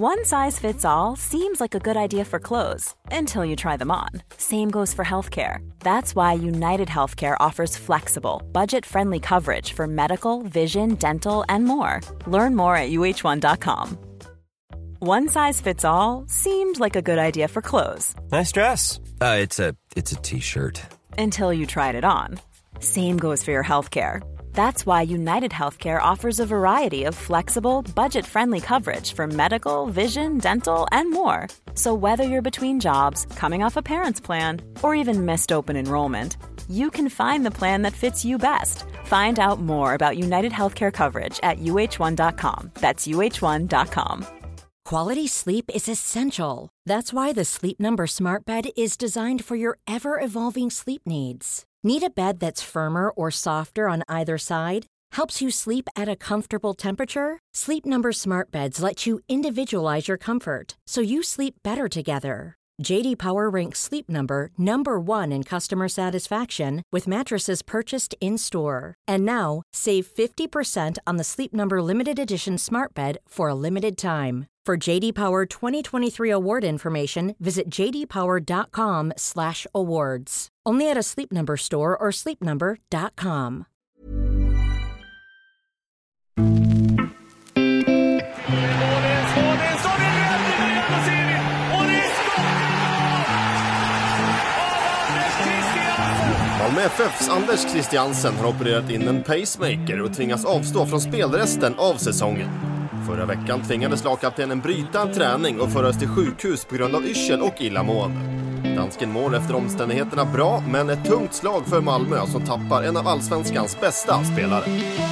One size fits all seems like a good idea for clothes until you try them on. Same goes for healthcare. That's why United Healthcare offers flexible, budget-friendly coverage for medical, vision, dental, and more. Learn more at uh1.com. One size fits all seemed like a good idea for clothes. Nice dress. It's a t-shirt. Until you tried it on. Same goes for your healthcare. That's why United Healthcare offers a variety of flexible, budget-friendly coverage for medical, vision, dental, and more. So whether you're between jobs, coming off a parent's plan, or even missed open enrollment, you can find the plan that fits you best. Find out more about United Healthcare coverage at uh1.com. That's uh1.com. Quality sleep is essential. That's why the Sleep Number Smart Bed is designed for your ever-evolving sleep needs. Need a bed that's firmer or softer on either side? Helps you sleep at a comfortable temperature? Sleep Number Smart Beds let you individualize your comfort, so you sleep better together. J.D. Power ranks Sleep Number #1 in customer satisfaction with mattresses purchased in-store. And now, save 50% on the Sleep Number Limited Edition Smart Bed for a limited time. For J.D. Power 2023 award information, visit jdpower.com/awards. Only at a Sleep Number store or sleepnumber.com. Malmö FFs Anders Christiansen har opererat in en pacemaker och tvingas avstå från spelresten av säsongen. Förra veckan tvingades lagkaptenen bryta en träning och föras till sjukhus på grund av yrsel och illamående. Dansken mår efter omständigheterna bra, men ett tungt slag för Malmö som tappar en av allsvenskans bästa spelare.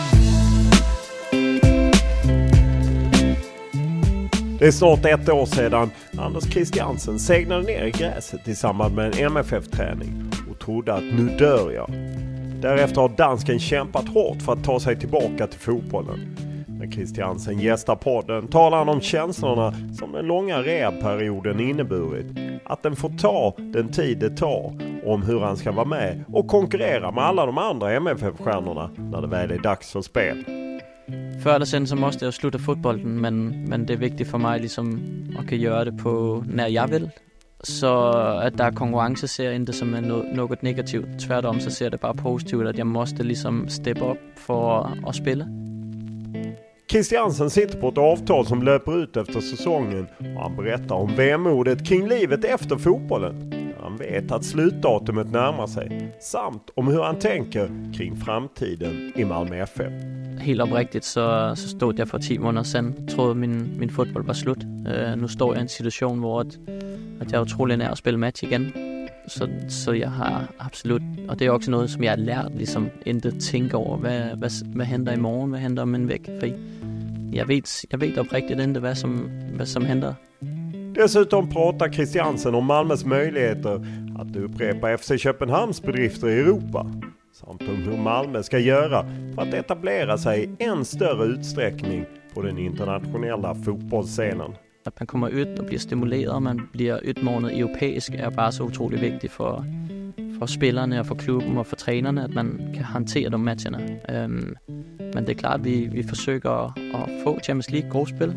Det är snart 1 år sedan Anders Christiansen segnade ner i gräset i samband med en MFF-träning och trodde att nu dör jag. Därefter har dansken kämpat hårt för att ta sig tillbaka till fotbollen. När Christiansen gästar podden talar han om känslorna som den långa rehabperioden inneburit. Att den får ta den tid det tar, om hur han ska vara med och konkurrera med alla de andra MFF-stjärnorna när det väl är dags för spel. Før eller sen så måste jag sluta fotbollen, men det är viktigt för mig liksom att kunna göra det på när jag vill. Så att der konkurrence ser jag inte som något negativt. Tvärtom så ser det bara positivt att jag måste liksom steppa upp för att spela. Christiansen sitter på ett avtal som löper ut efter säsongen och han berättar om vemodet kring livet efter fotbollen. Han vet att slutdatumet närmar sig samt om hur han tänker kring framtiden i Malmö FF. Helt oprigtigt så stod jag för 10 månader sedan, trodde min fotboll var slut. Nu står jag i en situation hvor att jag är otroligt nær at spille match igen. Så jag har absolut, och det är också något som jag har lärt, liksom inte tänka över vad händer imorgon, vad händer om en vecka. För jag vet uppriktigt inte vad som händer. Dessutom pratar Christiansen om Malmös möjligheter att upprepa FC Köpenhamns bedrifter i Europa. Samt om hur Malmö ska göra för att etablera sig i en större utsträckning på den internationella fotbollsscenen. Att man kommer ut och blir stimulerad, man blir utmanad europeisk är bara så otroligt viktigt för spelarna och för klubben och för tränarna att man kan hantera de matcherna. Men det är klart vi försöker att få Champions League gruppspel.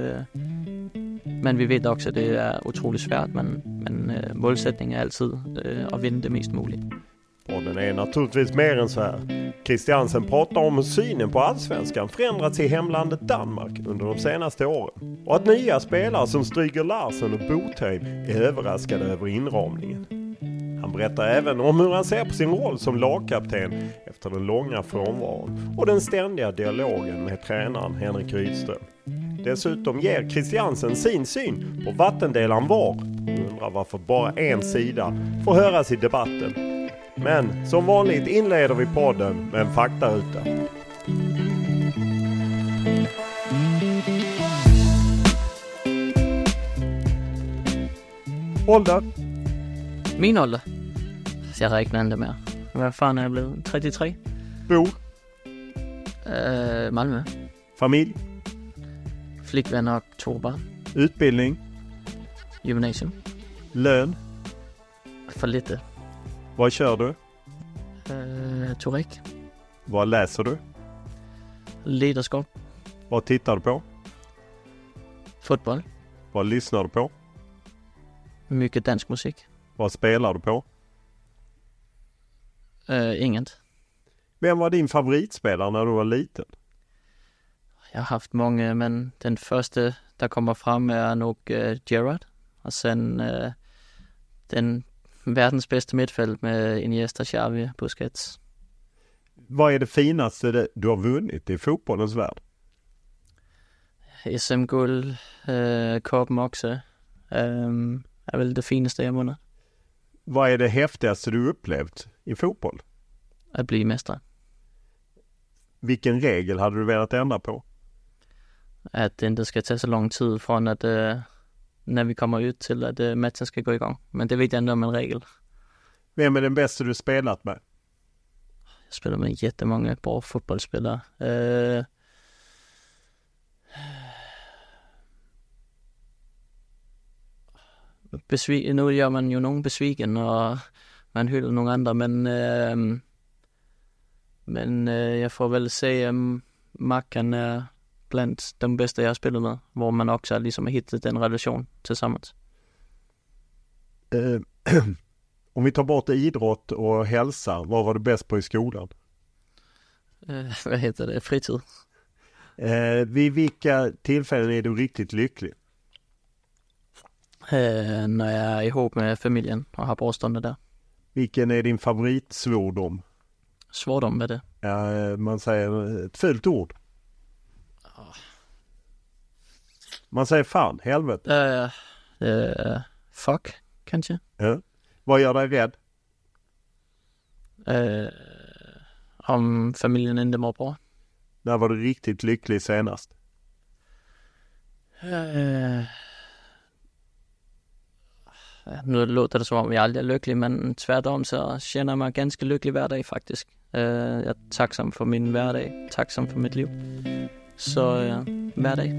Men vi vet också att det är otroligt svårt, men målsättningen är alltid att vinna det mest möjligt. Och den är naturligtvis mer än så här. Christiansen pratar om hur synen på allsvenskan förändrats i hemlandet Danmark under de senaste åren. Och att nya spelare som Stryger Larsen och Botheim är överraskade över inramningen. Han berättar även om hur han ser på sin roll som lagkapten efter den långa frånvaron och den ständiga dialogen med tränaren Henrik Rydström. Dessutom ger Christiansen sin syn på vattendelaren VAR och undrar varför bara en sida får höras i debatten. Men som vanligt inleder vi podden med en faktaruta. Ålder? Min ålder? Så jag räknar inte mer. Vad fan är jag blivit? 33? Bor? Malmö. Familj? Flickvän och 2 barn. Utbildning? Gymnasium. Lön? För lite. Vad kör du? Torek. Vad läser du? Ledarskap. Vad tittar du på? Fotboll. Vad lyssnar du på? Mycket dansk musik. Vad spelar du på? Inget. Vem var din favoritspelare när du var liten? Jag har haft många, men den första der kommer fram är nog Gerrard. Och sen den världens bästa mittfält med Iniesta, Xavi, Busquets. Vad är det finaste du har vunnit i fotbollens värld? SM-guld, koppen också. Är väl det finaste jag vunnit. Vad är det häftigaste du upplevt i fotboll? Att bli mästare. Vilken regel hade du velat ändra på? Att det inte ska ta så lång tid från att när vi kommer ut till att matchen ska gå igång. Men det vet jag ändå om en regel. Vem är den bästa du spelat med? Jag spelar med jättemånga bra fotbollsspelare. Nu gör man ju någon besviken och man hyllar någon andra, men jag får väl säga Mackan är bland de bästa jag har spelat med, hvor man också liksom har hittat en relation tillsammans. Om vi tar bort idrott och hälsa, vad var du bäst på i skolan? Vad heter det? Fritid. Vid vilka tillfällen är du riktigt lycklig? När jag är ihop med familjen och har bra stunder där. Vilken är din favoritsvordom? Svordom med det? Man säger ett fult ord. Man säger fan, helvete. Fuck, kanske. Ja. Vad gör dig rädd? Om familjen inte mår bra. När var du riktigt lycklig senast? Nu låter det som om jag aldrig är lycklig, men tvärtom så känner jag mig ganska lycklig hver dag faktiskt. Jag är tacksam för min hverdag, tacksam för mitt liv. Så hver dag.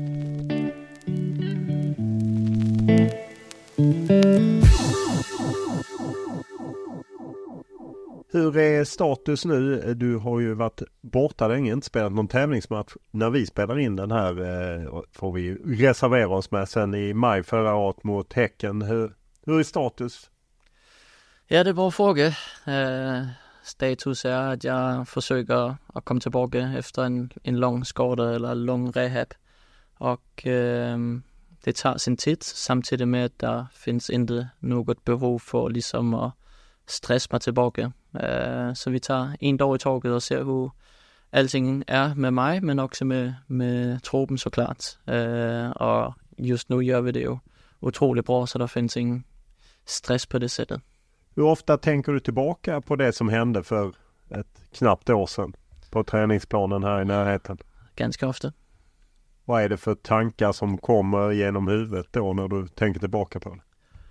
Hur är status nu? Du har ju varit borta länge, inte spelat någon tävlingsmatch. När vi spelar in den här får vi reservera oss med sen i maj förra året mot Häcken. Hur är status? Ja, det är bra fråga. Status är att jag försöker att komma tillbaka efter en lång skada eller lång rehab. Och det tar sin tid, samtidigt med att det finns inte något behov för liksom att stressa mig tillbaka. Så vi tar en dag i taget och ser hur allting är med mig, men också med truppen såklart. Och just nu gör vi det ju otroligt bra, så det finns ingen stress på det sättet. Hur ofta tänker du tillbaka på det som hände för ett knappt år sedan på träningsplanen här i närheten? Ganska ofta. Vad är det för tankar som kommer genom huvudet då när du tänker tillbaka på det?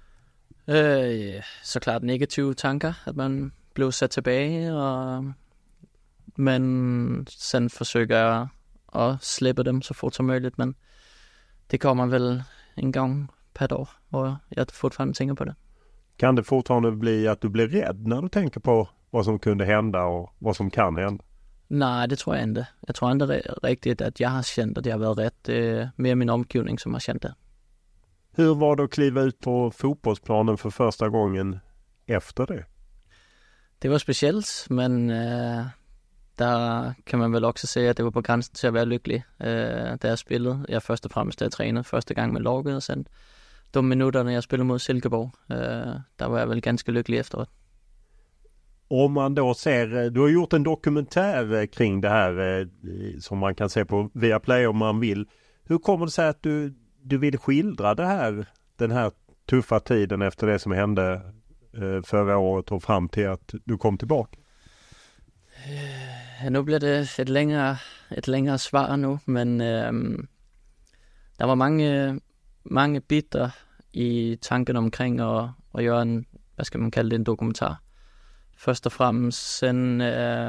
Såklart negativa tankar, att man blir satt tillbaka, men sen försöker jag att släppa dem så fort som möjligt, men det kommer väl en gång per dag och jag fortfarande tänker på det. Kan det fortfarande bli att du blir rädd när du tänker på vad som kunde hända och vad som kan hända? Nej, det tror jag inte. Jag tror inte riktigt att jag har känt att jag var rätt. Det är mer min omgivning som har känt det. Hur var det att kliva ut på fotbollsplanen för första gången efter det? Det var speciellt, men där kan man väl också säga att det var på gränsen till att vara lycklig. Där jag spelade, jag först och främst där tränade första gången med laget, och sen de minuterna jag spelade mot Silkeborg, där var jag väl ganska lycklig efteråt. Om man då ser, du har gjort en dokumentär kring det här som man kan se på Viaplay om man vill. Hur kommer det sig att du vill skildra den här tuffa tiden efter det som hände förra året och fram till att du kom tillbaka? Nu blir det ett längre svar nu, men det var många bitar i tanken omkring att göra en, vad ska man kalla det, en dokumentär. Först och främst sen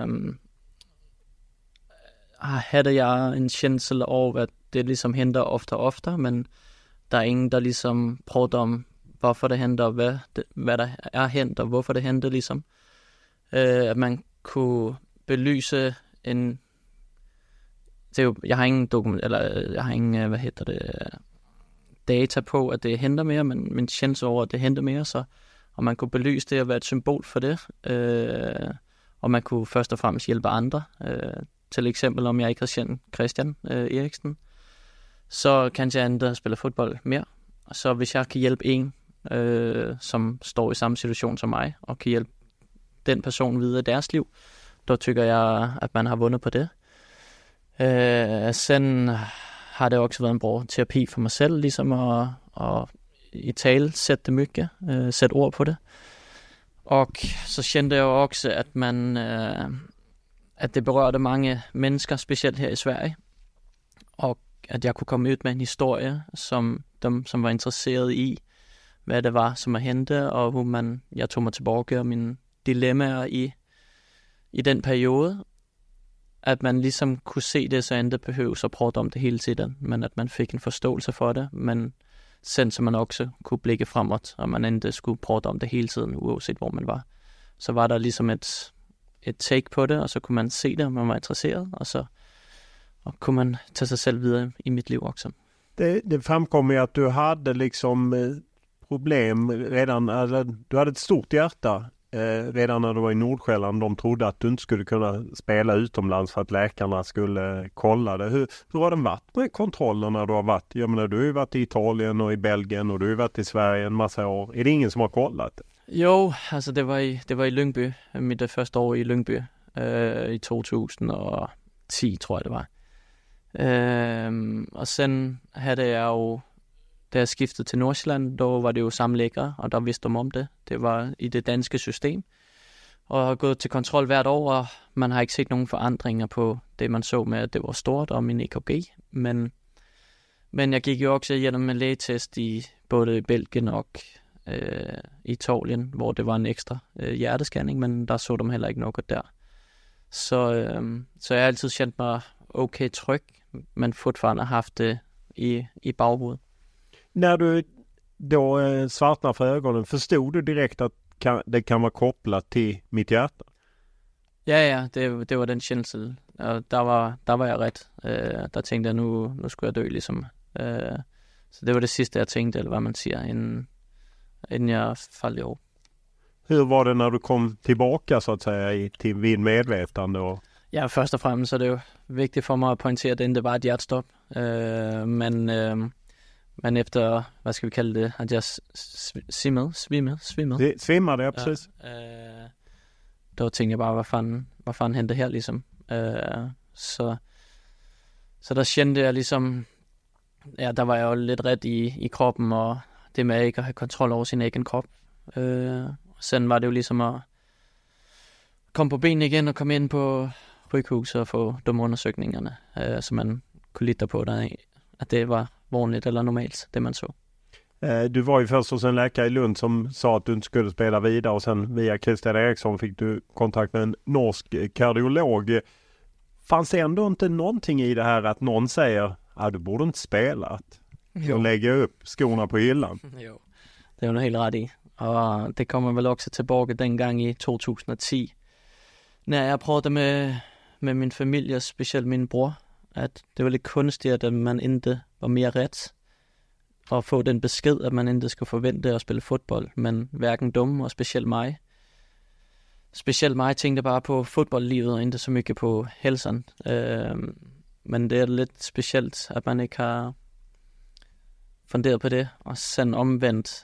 hade jag en känsla av att det liksom händer ofta, men det är ingen där liksom pratar om varför det händer, vad det är hänt och varför det händer liksom. Att man kunne belyse en, jag har ingen data på, at det henter mere, men chance over, at det henter mere, så og man kunne belyse det og være et symbol for det, og man kunne først og fremmest hjælpe andre. Til eksempel, om jeg ikke havde kendt Christian Eriksen, så kan jeg endda spille fodbold mere. Og så hvis jeg kan hjælpe en, som står i samme situation som mig, og kan hjælpe den person videre i deres liv, der tykker jeg, at man har vundet på det. Sen har det også været en bra terapi for mig selv, ligesom at i tale sætte det mycket, sætte ord på det. Og så kände jeg også, at at det berørte mange mennesker, specielt her i Sverige, og at jeg kunne komme ud med en historie, som dem, som var interesseret i, hvad det var, som er hente, og hvor jeg tog mig tilbage og mine dilemmaer i den periode, at man ligesom kunne se det, så endte behøves at prate om det hele tiden, men at man fik en forståelse for det, men sen så man også kunne blikke fremad, og man endte skulle prate om det hele tiden, uanset hvor man var. Så var der ligesom et take på det, og så kunne man se det, om man var interesseret, og kunne man tage sig selv videre i mit liv også. Det framkom ju att du hade liksom problem redan, eller du hade ett stort hjärta redan när du var i Nordsjälland. De trodde att du inte skulle kunna spela utomlands för att läkarna skulle kolla det. Hur har det varit med kontrollen när du har varit? Jag menar, du har ju varit i Italien och i Belgien och du har varit i Sverige en massa år. Är det ingen som har kollat det? Jo, altså det var i Lyngby, mit første år i Lyngby, i 2010, tror jeg det var. Og sen havde jeg jo, da jeg skiftede til Nordsjælland, der var det jo samme lækere, og der vidste de om det. Det var i det danske system, og jeg har gået til kontrol hvert år, og man har ikke set nogen forandringer på det, man så med, at det var stort, og min EKG. Men jeg gik jo også igennem en lægetest i både Belgien og i Italien, hvor det var en ekstra hjertescanning, men der så de heller ikke noget der. Så jeg har altid kendt mig okay tryg, men fortfarande haft det i baghovedet. När du då svartnade för ögonen, förstod du direkt att det kan vara kopplat till mitt hjärta? Ja, det var den känsla. Der var jeg ret. Der tænkte jeg, nu skulle jeg dø, ligesom. Så det var det sidste, jeg tænkte, eller hvad man siger, inden jeg faldt i ro. Hur var det när du kom tillbaka, så att säga, till vid medvetande? Och... Ja, først og fremmest så er det jo vigtigt for mig at pointere, at det var et hjertestop. Men efter, hvad skal vi kalde det, at jeg svimmede. Svimmede, ja, præcis. Der tænkte jeg bare, hvad fanden hente her, ligesom. Så der kendte jeg ligesom, ja, der var jeg jo lidt ret i kroppen, og det med ikke at have kontrol over sin egen krop. Sådan var det jo ligesom at komme på benene igen og komme ind på syghuset og få de undersøgningerne, så man kunne lita på det, at det var vanligt eller normalt, det man så. Du var ju först hos en läkare i Lund som sa att du inte skulle spela vidare, och sen via Christian Eriksson fick du kontakt med en norsk kardiolog. Fanns det ändå inte någonting i det här att någon säger att du borde inte spela, att lägga upp skorna på hyllan? Jo, det er jo helt ret i. Og det kommer vel også tilbage dengang i 2010, når jeg prøvede med min familie, specielt min bror, at det var lidt kunstigt, at man ikke var mere ret, og få den besked, at man ikke skulle forvente at spille fodbold, men hverken dumme, og specielt mig. Specielt mig tænkte bare på fodboldlivet, og ikke så mye på helsen. Men det er lidt specielt, at man ikke har funderet på det, og sådan omvendt.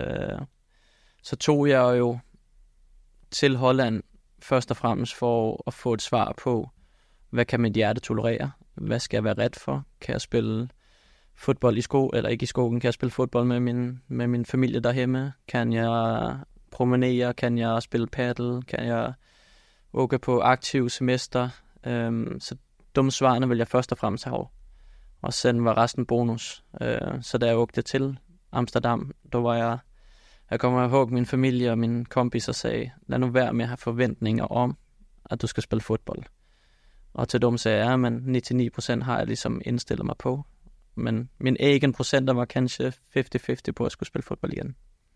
Så tog jeg jo til Holland først og fremmest for at få et svar på, hvad kan mit hjerte tolerere? Hvad skal jeg være ret for? Kan jeg spille fodbold i sko, eller ikke i skogen? Kan jeg spille fodbold med min familie derhjemme? Kan jeg promenere? Kan jeg spille paddle? Kan jeg åke på aktiv semester? Så de svarene vil jeg først og fremmest have. Og sen var resten bonus. Så da jeg åkte til Amsterdam, der var jeg kommer ihåg min familie og mine kompiser sagde, lad nu være med at have forventninger om, at du skal spille fodbold. Og til dem sagde jeg, men 99% har jeg ligesom indstillet mig på. Men min egen procenter var kanskje 50-50 på at skulle spille fodbold igen.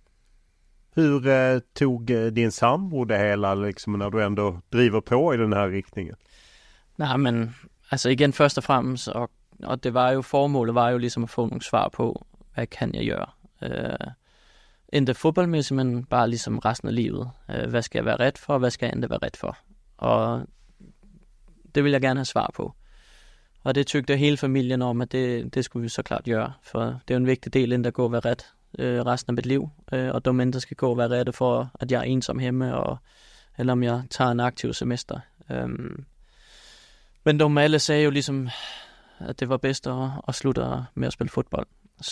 Hur tog din sambo det hela, liksom, när du ändå driver på i den här riktningen? Nej, men altså igen først og fremmest, og det var jo, formålet var jo ligesom at få nogle svar på, hvad kan jeg gøre? Ikke fodboldmæssigt, men bare ligesom resten af livet. Hvad skal jeg være ret for, og hvad skal jeg ikke være ret for? Og det vil jeg gerne have svar på. Og det tykte hele familien om, at det skulle vi så klart gøre. For det er jo en vigtig del, inden der går at være ret resten af mit liv. Og de mennesker skal gå og være rette for, at jeg er ensom hjemme, eller om jeg tager en aktiv semester. Men de alle sagde jo ligesom, at det var bedst at slutte med at spille fodbold.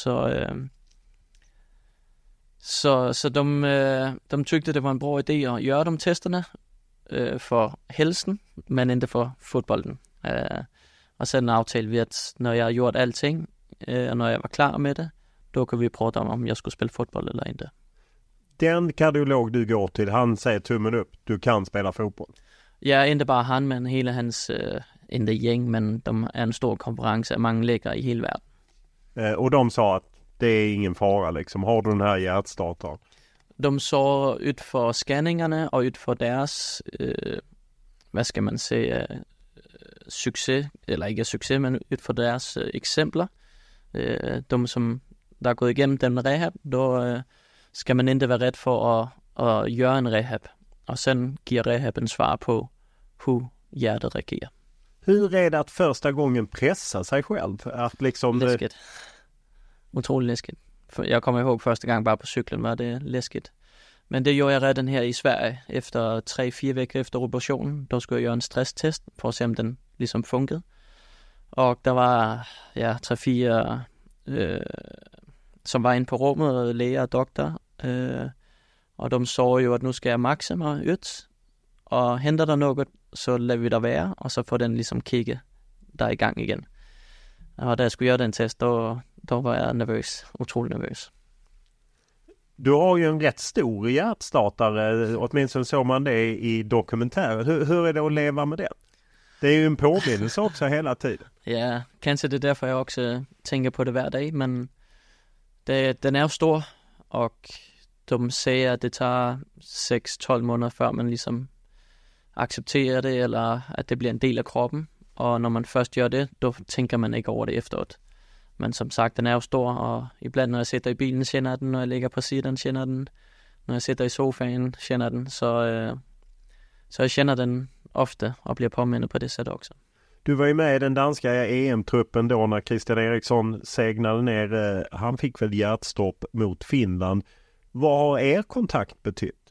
Så de tykte, det var en bra idé at gøre de testerne for helsen, men ikke for fodbolden. Og så aftalte vi, at når jeg har gjort alting, og når jeg var klar med det, då kan vi prata om jag skulle spela fotboll eller inte. Den kardiolog du går till, han säger tummen upp, du kan spela fotboll. Ja, inte bara han, men hela hans, inte gäng, men de är en stor konferens av många läkare i hela världen. Och de sa att det är ingen fara liksom, har du den här hjärtstartaren? De sa ut för scanningarna och ut för deras, vad ska man säga, success, eller inte success, men ut för deras exempler. De som der er gået igennem den rehab, då skal man ikke være ret for at gøre en rehab. Og sen giver rehaben svar på, hur hjärtat reagerar. Hur är det att första gången pressa sig själv? Att liksom läskigt. Otroligt läskigt. För jag kommer ihåg första gången bara på cyklen var det läskigt. Men det gjorde jag redan her i Sverige. Efter 3-4 veckor efter operationen, då skulle jag göra en stresstest for at se om den ligesom funkede. Og der var 3-4 som var inde på rummet, læger og doktor, og de så jo, at nu skal jeg maxe mig ud, og henter der noget, så lader vi der være, og så får den ligesom kigge der i gang igen. Og da jeg skulle gøre den test, då var jeg nervøs, utrolig nervøs. Du har ju en rätt stor hjärtstartare, åtminstone såg man det i dokumentären. Hur är det att leva med det? Det är ju en påminnelse också hela tiden. Ja, kanske det er derfor, jeg også tænker på det hver dag, men den er jo stor, og de siger, at det tager 6-12 måneder, før man ligesom accepterer det, eller at det bliver en del af kroppen. Og når man først gør det, då tænker man ikke over det efteråt. Men som sagt, den er jo stor, og iblandt når jeg sidder i bilen, kender den, når jeg ligger på siden, kender den, når jeg sidder i sofaen, kender den. Så jeg kender den ofte, og bliver påmindet på det sätt också. Du var ju med i den danska EM-truppen då när Christian Eriksson segnade ner. Han fick väl hjärtstopp mot Finland. Vad har er kontakt betytt?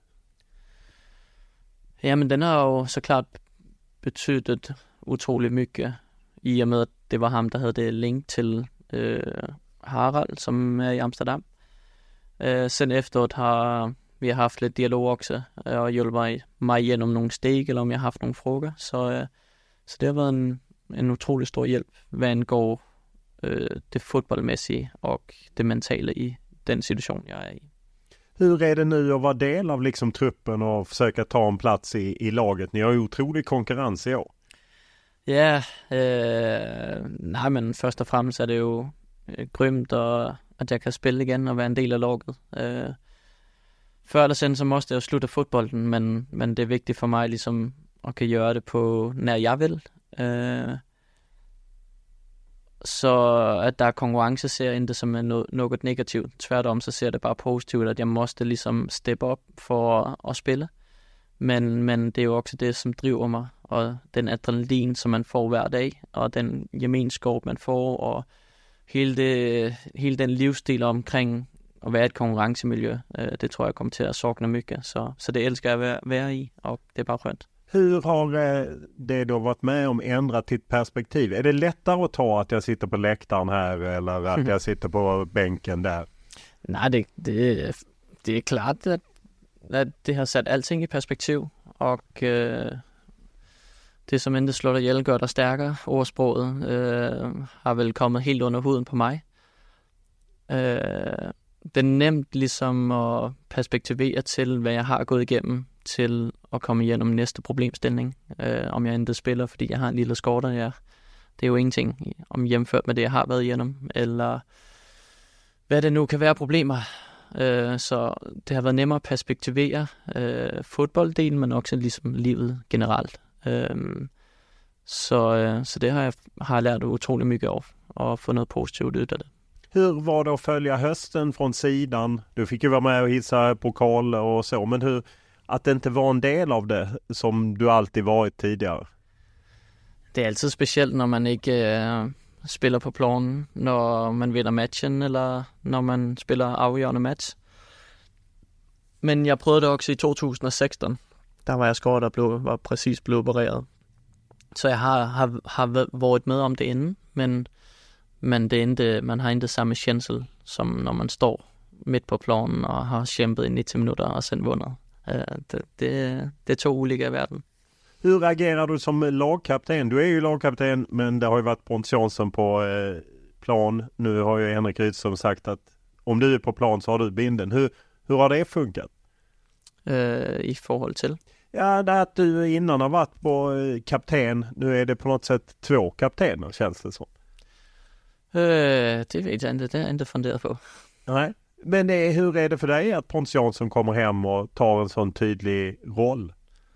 Ja, men den har jo såklart betydet utroligt mycket. I og med, at det var ham, der havde det link til Harald, som er i Amsterdam. Sen efteråt har vi haft lidt dialog også, og hjulpet mig igennem nogle steg, eller om jeg har haft nogle frågor. Så det har været en utrolig stor hjælp, hvad angår det fodboldmæssige og det mentale i den situation, jeg er i. Hur är det nu att vara del av liksom truppen och försöka ta en plats i laget? Ni har ju otrolig konkurrens i år. Ja, nej, men først og fremmest er det jo grymt, at jeg kan spille igen og være en del af laget. Før eller siden, så måste jeg jo slutte fodbolden, men det er vigtigt for mig ligesom at kan gøre det på, når jeg vil. Så at der er konkurrence, ser jeg ikke som noget negativt. Tværtom, så ser det bare positivt, at jeg måste ligesom steppe op for at spille. Men det er jo også det, som driver mig, og den adrenalin, som man får hver dag, og den gemenskab, man får, og hele den livsstil omkring at være et konkurrencemiljø, det tror jeg kommer til at sakna mycket. Så det elsker jeg at være i, og det er bare skönt. Hur har det då varit med om ändrat ditt perspektiv? Är det lättare att ta att jag sitter på läktaren här eller att jag sitter på bänken där? Nej, det er klart, at det har sat alting i perspektiv, og det som ikke slår dig ihjel, gør dig stærkere. Ordsproget har vel kommet helt under huden på mig. Det er nemt ligesom at perspektivere til, hvad jeg har gået igennem, til at komme igennem næste problemstilling. Om jeg ikke spiller, fordi jeg har en lille skorter, det er jo ingenting om hjemført med det, jeg har været igennem, eller hvad det nu kan være problemer. Så det har været nemmere at perspektivere fodbolddelen, men også ligesom livet generelt. Så det har jeg lært utrolig mycket af, og få noget positivt ud af det. Hur var det att följa hösten från sidan? Du fick ju vara med och hissa pokal och så, men hur att det inte var en del av det som du alltid varit tidigare? Det er altid specielt, når man ikke spiller på planen, når man vinder matchen, eller når man spiller afgørende match. Men jeg prøvede det også i 2016. Der var jeg skåret og var præcis blevet opereret. Så jeg har været med om det inden, men det endte, man har ikke samme chancel, som når man står midt på planen og har kæmpet i 90 minutter og sen vundet. Det er to olika verden. Hur agerar du som lagkapten? Du är ju lagkapten, men det har ju varit Pontus Jansson på plan. Nu har ju Henrik Rydström sagt att om du är på plan så har du binden. Hur har det funkat? I forhold til? Ja, det att du innan har varit på kapten. Nu är det på något sätt 2 kaptener, känns det som. Det vet jeg ikke. Det har jeg ikke funderet på. Nej, men hur är det för dig att Pontus Jansson kommer hem och tar en sån tydlig roll?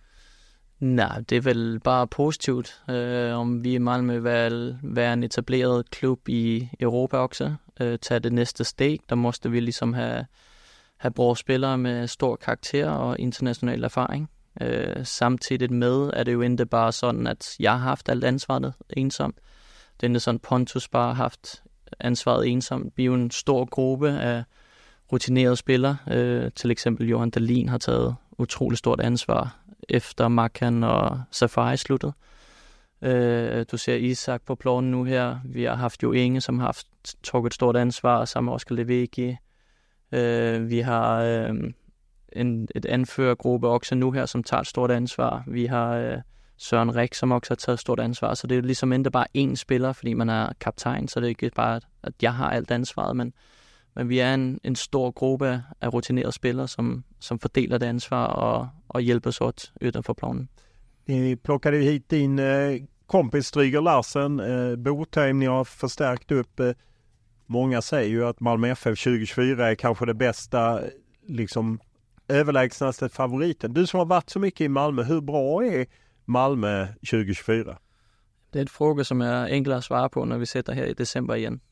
Nej, det er vel bare positivt, om vi i Malmö vil være en etableret klub i Europa også. Tage det næste steg, der måste vi ligesom have bra spillere med stor karakter og international erfaring. Samtidig med er det jo ikke bare sådan, at jeg har haft alt ansvaret ensomt. Det er ikke sådan, Pontus bare har haft ansvaret ensomt. Vi er jo en stor gruppe af rutinerede spillere. Til eksempel Johan Dahlin har taget utrolig stort ansvar efter Makan og Safari sluttede. Du ser Isak på planen nu her. Vi har haft jo Inge, som har haft trukket stort ansvar, sammen med Oskar Levicki. Vi har et anførergruppe også nu her, som tager et stort ansvar. Vi har Søren Rik, som også har taget et stort ansvar. Så det er jo ligesom ikke bare én spiller, fordi man er kaptajn, så det er ikke bare, at jeg har alt ansvaret, men vi er en stor gruppe af rutinerede spillere, som fordeler det ansvar og hjælper åt utanför planen. Ni plockade ju hit din kompis Stryger Larsen, Botheim, ni har förstärkt upp. Många säger ju att Malmö FF 2024 är kanske det bästa, liksom överlägsnaste favoriten. Du som har varit så mycket i Malmö, hur bra är Malmö 2024? Det er et fråga, som er enklere at svare på, når vi sætter her i december igen.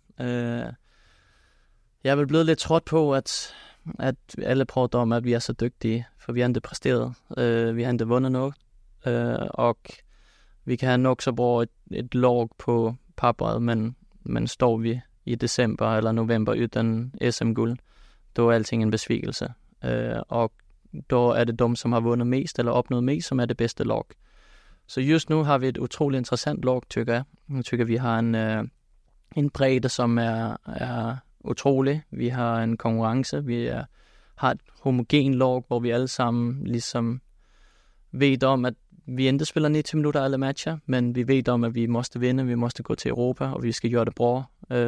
Jeg er vel blevet lidt trådt på, at alle prater om, at vi er så dygtige, for vi har ikke præsteret. Vi har ikke vundet noget, og vi kan have nok så bra et lag på papperet, men står vi i december eller november uden SM-guld, då er alting en besvikelse. Og då er det dem, som har vundet mest eller opnået mest, som er det bedste lag. Så just nu har vi et utroligt interessant lag, tykker jeg. Jeg tykker, vi har en bredde, som er utrolig. Vi har en konkurrence. Vi har et homogen lag, hvor vi alle sammen ligesom ved om, at vi ikke spiller 90 minutter alle matcher, men vi ved om, at vi måste vinde, vi måste gå til Europa, og vi skal gøre det bra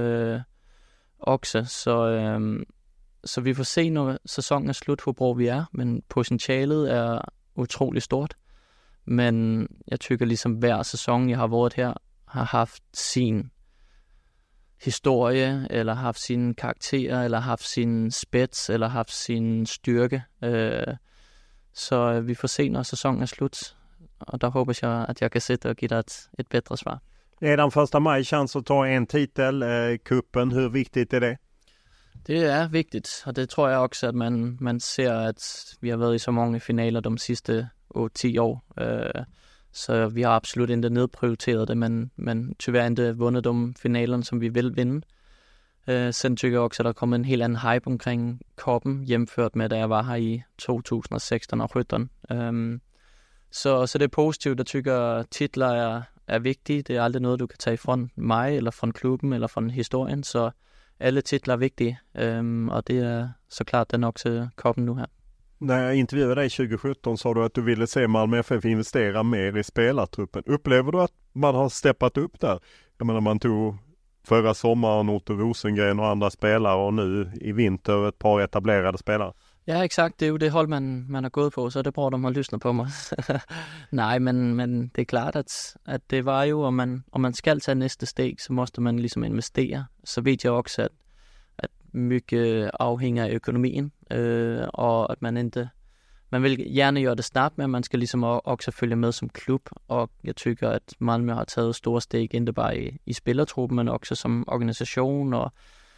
også. Så vi får se, når sæsonen er slut, hvor bra vi er, men potentialet er utrolig stort. Men jeg tykker ligesom hver sæson, jeg har været her, har haft sin historie, eller haft sine karakterer, eller haft sin spets, eller haft sin styrke. Så vi får se, når sæsonen er slut. Og der håber jeg, at jeg kan sætte og give dig et bedre svar. Redan 1. maj chans at ta en titel, kuppen. Hur vigtigt er det? Det er vigtigt, og det tror jeg også, at man ser, at vi har været i så mange finaler de sidste 8-10 år. Så vi har absolut ikke nedprioriteret det, men tyvärr ikke vundet de finalerne, som vi vil vinde. Sen tykker jeg også, at der er kommet en helt anden hype omkring koppen, hjemført med, da jeg var her i 2016 og 2017. Så det er positivt, at tykker titler er vigtige. Det er aldrig noget, du kan tage fra mig, eller fra klubben, eller fra historien, så alle titler er vigtige, og det er så klart den også koppen nu her. När jag intervjuade dig 2017 sa du att du ville se Malmö FF investera mer i spelartruppen. Upplever du att man har steppat upp där? Jag menar, man tog förra sommaren Otto Rosengren och andra spelare, och nu i vinter ett par etablerade spelare. Ja, exakt. Det er jo det hold, man har gået på, så det bra, de har lyttet på mig. Nej, men det er klart, at det var jo, om man skal tage næste steg, så måste man ligesom investere. Så ved jeg også, at mycket afhænger af økonomien, og at man vil gerne gøre det snart, men man skal ligesom også følge med som klub, og jeg tykker, at Malmö har taget store steg, ikke bare i spillertruppen, men også som organisation,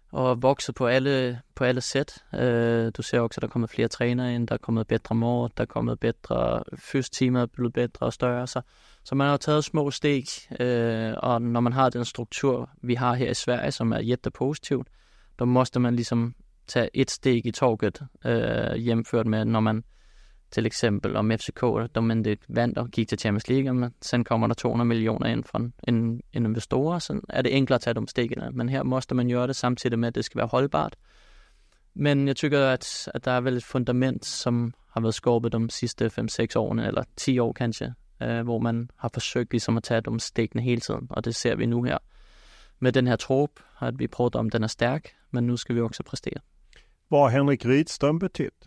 och vokset på alle sätt. Du ser också att det kommer fler tränare in, der er kommet bättre mål, der er kommet bättre fysttimer, blivit bättre och större. Så man har tagit små steg, och när man har den struktur vi har här i Sverige som är jättepositivt, då måste man liksom ta ett steg i taget, jämfört med när man till exempel om FCK, de inte vann och gick till Champions League, men sen kommer der 200 miljoner in från en investor, så är det enklare att ta de stegen. Men här måste man göra det samtidigt med att det ska vara hållbart. Men jag tycker att det är väl ett fundament som har varit skapat de sista 5-6 åren, eller 10 år kanske, hvor man har försökt liksom att ta de stegene hele tiden, och det ser vi nu här. Med den här trupp, att vi pratar om den är stark, men nu ska vi också prestera. Vad har Henrik Rydström betytt?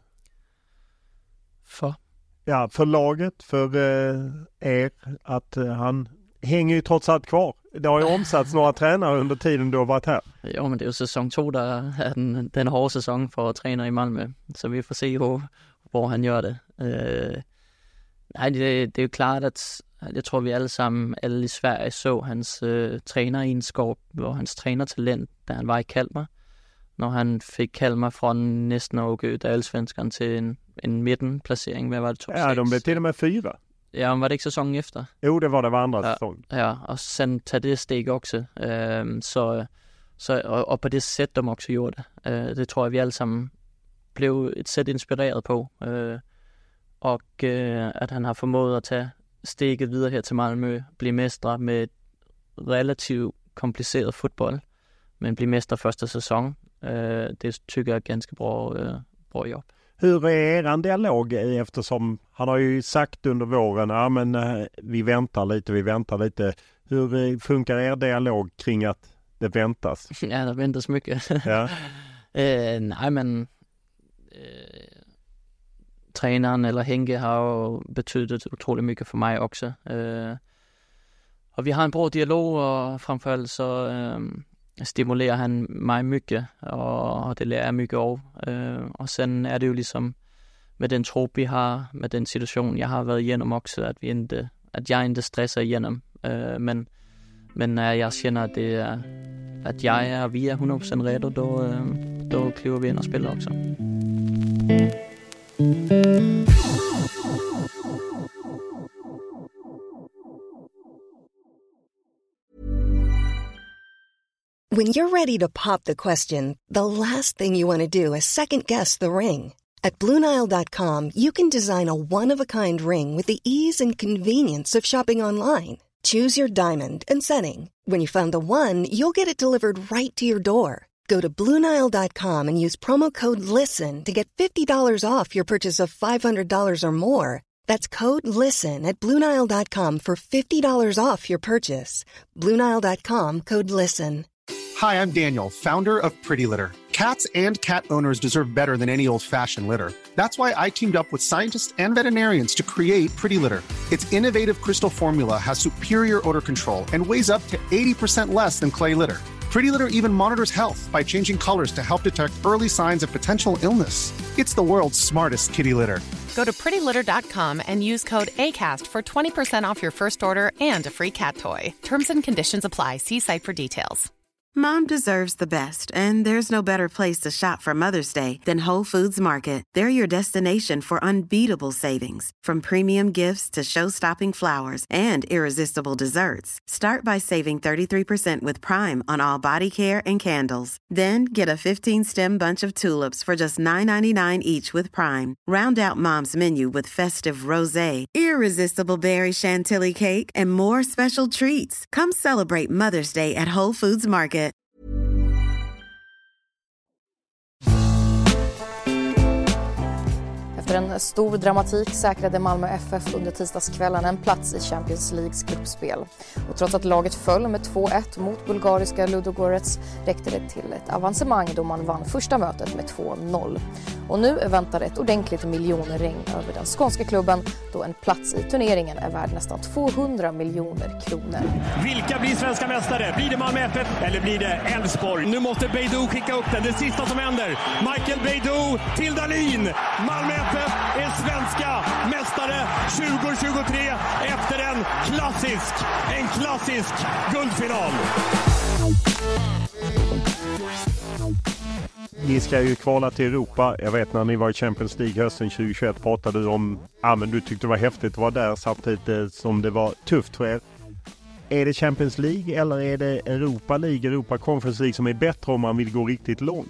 För laget, för er, att han hänger ju trots allt kvar. Det har ju omsatts några tränare under tiden du har varit här. Ja, men det är ju säsong 2 där är den hårda säsong för att träna i Malmö. Så vi får se hur han gör det. Nej, det är ju klart att jag tror vi alle i Sverige så hans tränaregenskap och hans tränartalent, där han var i Kalmar. Når han fick Kalmar från nästan att gå ut af Allsvenskan till en mittenplacering. Hvad var det? Ja, de blev till och med 4. Ja, var det inte säsongen efter? Jo, det var det andra säsong. Ja, och sen ta det steg också. Och på det sätt de också gjorde. Det tror jag vi allesammen blev ett sätt inspireret på. Och att han har förmått att ta steget vidare här till Malmö, bli mästare med relativt komplicerad fotboll, men bli mästare första säsong. Det tycker jag är ganska bra jobb. Hur är eran dialog, eftersom han har ju sagt under våren vi väntar lite. Hur funkar er dialog kring att det väntas? Ja, det väntas mycket. Ja. Nej, men tränaren eller Henke har betydet otroligt mycket för mig också. Och vi har en bra dialog, och framförallt så stimulerar han mig mycket, och det lär jag mycket av. Och sen är det ju liksom med den trupp vi har, med den situation jag har varit igenom också, att jag inte stressar igenom. Men när jag känner att att vi är 100% redo, då kliver vi in och spelar också. When you're ready to pop the question, the last thing you want to do is second-guess the ring. At BlueNile.com, you can design a one-of-a-kind ring with the ease and convenience of shopping online. Choose your diamond and setting. When you find the one, you'll get it delivered right to your door. Go to BlueNile.com and use promo code LISTEN to get $50 off your purchase of $500 or more. That's code LISTEN at BlueNile.com for $50 off your purchase. BlueNile.com, code LISTEN. Hi, I'm Daniel, founder of Pretty Litter. Cats and cat owners deserve better than any old-fashioned litter. That's why I teamed up with scientists and veterinarians to create Pretty Litter. Its innovative crystal formula has superior odor control and weighs up to 80% less than clay litter. Pretty Litter even monitors health by changing colors to help detect early signs of potential illness. It's the world's smartest kitty litter. Go to prettylitter.com and use code ACAST for 20% off your first order and a free cat toy. Terms and conditions apply. See site for details. Mom deserves the best, and there's no better place to shop for Mother's Day than Whole Foods Market. They're your destination for unbeatable savings, from premium gifts to show-stopping flowers and irresistible desserts. Start by saving 33% with Prime on all body care and candles. Then get a 15-stem bunch of tulips for just $9.99 each with Prime. Round out Mom's menu with festive rosé, irresistible berry chantilly cake, and more special treats. Come celebrate Mother's Day at Whole Foods Market. Efter en stor dramatik säkrade Malmö FF under tisdagskvällen en plats i Champions Leagues gruppspel. Och trots att laget föll med 2-1 mot bulgariska Ludogorets räckte det till ett avancemang då man vann första mötet med 2-0. Och nu väntar ett ordentligt miljonregn över den skånska klubben då en plats i turneringen är värd nästan 200 miljoner kronor. Vilka blir svenska mästare? Blir det Malmö FF eller blir det Elfsborg? Nu måste Beidou skicka upp den. Det sista som händer. Michael Beidou till Dahlin. Malmö FF är svenska mästare 2023 efter en klassisk guldfinal. Ni ska ju kvala till Europa. Jag vet när ni var i Champions League hösten 2021 pratade du om men du tyckte det var häftigt att vara där samtidigt som det var tufft för er. Är det Champions League eller är det Europa League, Europa Conference League som är bättre om man vill gå riktigt långt?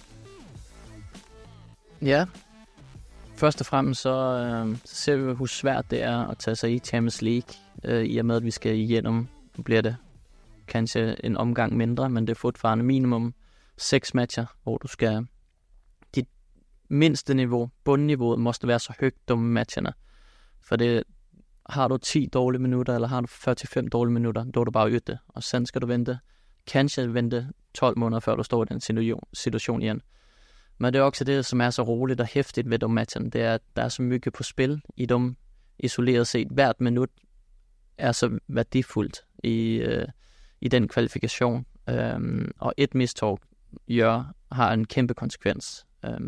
Ja. Først og fremmest så ser vi, hvor svært det er at tage sig i Champions League, i og med, at vi skal igennem. Nu bliver det kanskje en omgang mindre, men det er fortfarande minimum 6 matcher, hvor du skal... Dit mindste niveau, bundniveauet, måste være så højt dumme matcherne. For det har du 10 dårlige minutter, eller har du 45 dårlige minutter, då er du bare ytte. Og sen skal du vente 12 måneder, før du står i den situation igen. Men det er også det, som er så roligt og hæftigt ved de matcherne, det er, at der er så mye på spil i dem isoleret set. Hvert minut er så værdifuldt i den kvalifikation. Og et mistog har en kæmpe konsekvens.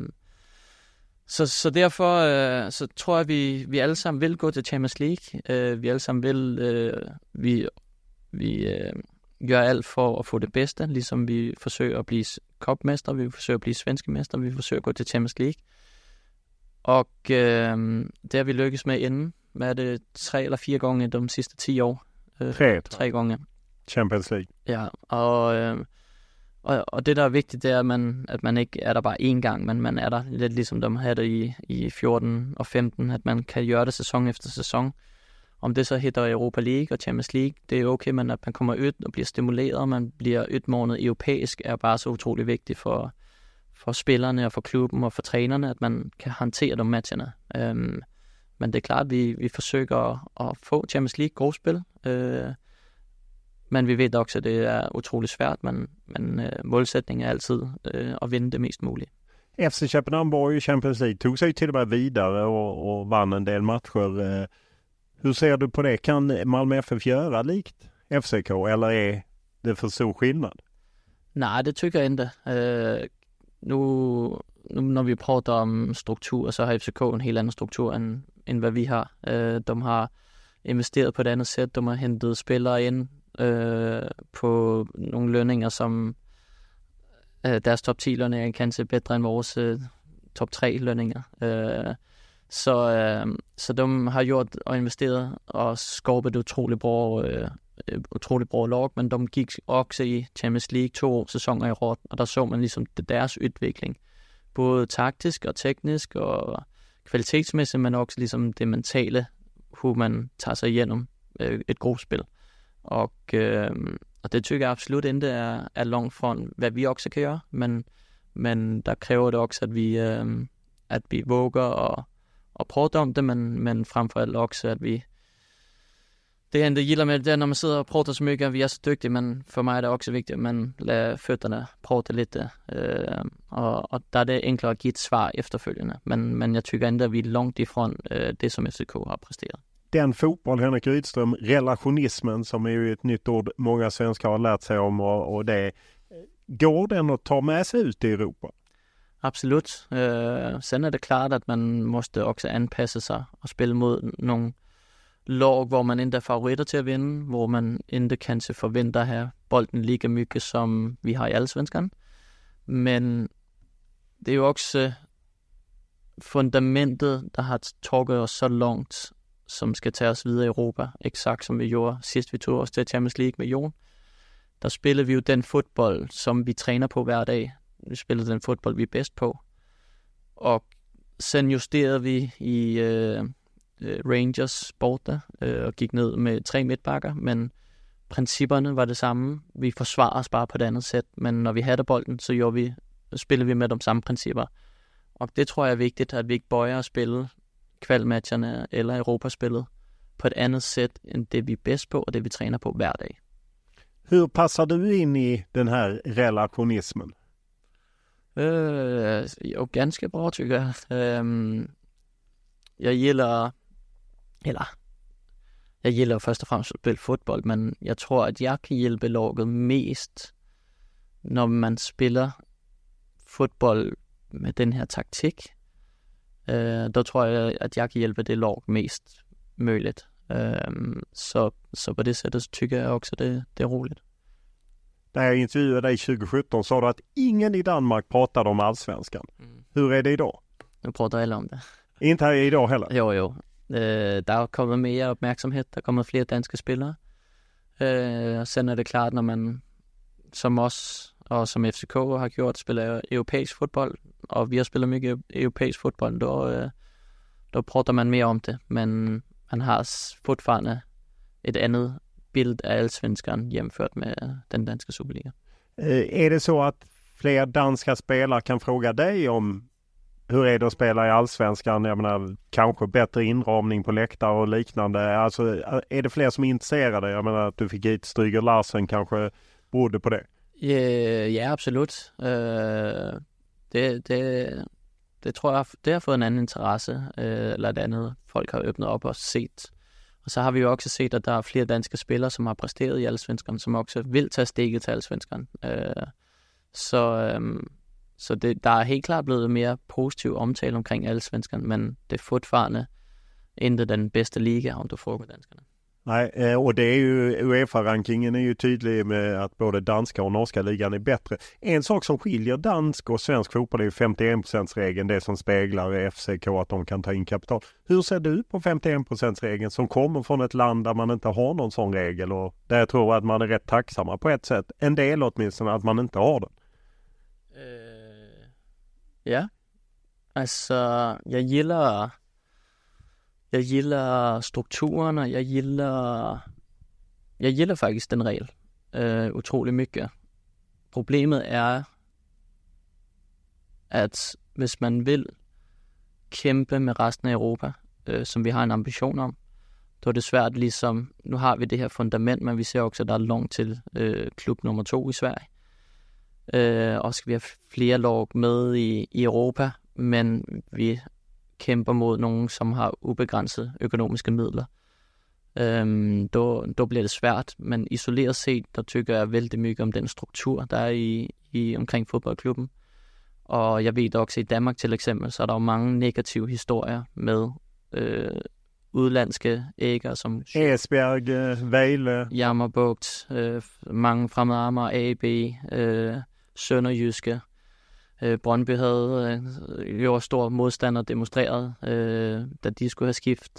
Så derfor så tror jeg, vi alle sammen vil gå til Champions League. Vi alle sammen vil gør alt for at få det bedste, ligesom vi forsøger at blive cupmester, vi forsøger at blive svenske mester, vi forsøger at gå til Champions League. Og det har vi lykkes med inden. Hvad er det? 3 eller 4 gange de sidste 10 år? 3 gange. Champions League. Ja, og det der er vigtigt, det er, at man ikke er der bare én gang, men man er der lidt ligesom de havde det i 14 og 15, at man kan gøre det sæson efter sæson. Om det så hedder Europa League og Champions League, det er okay, men at man kommer ud og bliver stimuleret, og man bliver udmånet europæisk, er bare så utrolig vigtigt for spillerne og for klubben og for trænerne, at man kan håndtere de matcherne. Men det er klart, at vi forsøger at få Champions League grupspil, men vi ved også, at det er utrolig svært, men målsætningen er altid at vinde det mest muligt. FC Köpenhamn var ju Champions League, tog sig till och med vidare och vann en del matcher. Hur ser du på det? Kan Malmö FF göra likt FCK, eller är det för stor skillnad? Nej, det tycker jeg ikke. Nu når vi prater om struktur, så har FCK en helt anden struktur, end hvad vi har. De har investeret på et andet sæt. De har hentet spillere ind på nogle lønninger, som deres top 10 lønninger kan se bedre end vores top 3 lønninger. Så de har gjort og investeret og skåbet utrolig bra lag, men de gik også i Champions League 2 sæsoner i rot, og der så man ligesom deres udvikling. Både taktisk og teknisk og kvalitetsmæssigt, men også ligesom det mentale, hvor man tager sig igennem et gruppespil. Og det tykker jeg absolut ikke er langt fra, hvad vi også kan gøre, men der kræver det også, at vi våger og prøver om det, men fremfor alt også, at vi... Det er gilder med det, når man sidder og prøver så mye, at vi er så dygtige, men for mig er det også vigtigt, at man lader fødderne prøve lidt, og der er det enklere at give et svar efterfølgende. Men jeg tykker ikke, at vi er langt ifrån det, som FCK har præsteret. Den fotboll, Henrik Rydström, relationismen, som är ju ett nytt ord många svenskar har lärt sig om, och det går den att ta med sig ut i Europa? Absolut. Sen er det klart, at man måste også anpasse sig og spille mod nogle lag, hvor man ikke er favoritter til at vinde, hvor man ikke kanskje forventer at have bolden lige mye, som vi har i alle svenskerne. Men det er jo også fundamentet, der har trukket os så langt, som skal tage os videre i Europa, eksakt som vi gjorde sidst vi tog os til Champions League med Jon. Der spillede vi jo den fodbold, som vi træner på hver dag. Vi spillede den fodbold, vi er bedst på. Og sen justerede vi i Rangers borte og gik ned med 3 midtbakker, men principperne var det samme. Vi forsvarer os bare på det andet sæt, men når vi havde bolden, så spillede vi med de samme principper. Og det tror jeg er vigtigt, at vi ikke bøjer at spille kvalmatcherne eller Europaspillet på et andet sæt, end det vi er bedst på, og det vi træner på hver dag. Hur passar du in i den här relationismen? Jo, ganske bra, tykker jeg. Jeg gilder først og fremmest at spille fodbold, men jeg tror, at jeg kan hjælpe laget mest, når man spiller fodbold med den her taktik. Der tror jeg, at jeg kan hjælpe det lag mest muligt. Så på det sættet tykker jeg også, at det er roligt. När jag intervjuade dig 2017 sa du att ingen i Danmark pratade om allsvenskan. Hur är det idag? Nu pratar alla om det. Inte här idag heller? Jo. Der er kommet mere opmærksomhed, der er kommet flere danske spillere. Og sen er det klart, når man som os og som FCK har gjort, spiller europæisk fodbold, og vi har spillet mye europæisk fodbold, då prater man mere om det, men man har fortfarande et andet bild af allsvenskan jämfört med den danske Superliga. Är det så att fler danska spelare kan fråga dig om hur är det att spela i allsvenskan? Jag menar, kanske bättre inramning på läktare och liknande. Alltså, är det fler som är intresserade? Jag menar, att du fick hit Stryger Larsen kanske berodde på det. Ja, absolut. Det tror jeg, det har fået en anden interesse, eller et andet folk har åbnet op og set. Og så har vi jo også set, at der er flere danske spillere, som har præsteret i allsvenskan, som også vil tage stikket til allsvenskan. Så der er helt klart blevet mere positiv omtale omkring allsvenskan, men det er fortfarande ikke den bedste liga, om du frågar danskerne. Nej, och det är ju, UEFA-rankingen är ju tydlig med att både danska och norska ligan är bättre. En sak som skiljer dansk och svensk fotboll är 51%-regeln, det som speglar FCK att de kan ta in kapital. Hur ser du på 51%-regeln som kommer från ett land där man inte har någon sån regel och där jag tror att man är rätt tacksamma på ett sätt, en del åtminstone, att man inte har den? Ja, altså jeg gilder strukturen, og jeg gilder faktisk den regel utrolig mycket. Problemet er, at hvis man vil kæmpe med resten af Europa, som vi har en ambition om, då er det svært ligesom, nu har vi det her fundament, men vi ser også, at der er langt til klub nummer 2 i Sverige. Og skal vi have flere lag med i Europa, men vi kæmper mod nogen, som har ubegrænset økonomiske midler. Då bliver det svært, men isoleret set, der tykker jeg vældig mye om den struktur, der er i omkring fodboldklubben. Og jeg ved også i Danmark til eksempel, så er der jo mange negative historier med udlandske ægger som Esbjerg, Vejle, Jammerbugt, mange fremmede Amager, AB, Sønderjyske. Brøndby havde jo stor modstander demonstreret, da de skulle have skift.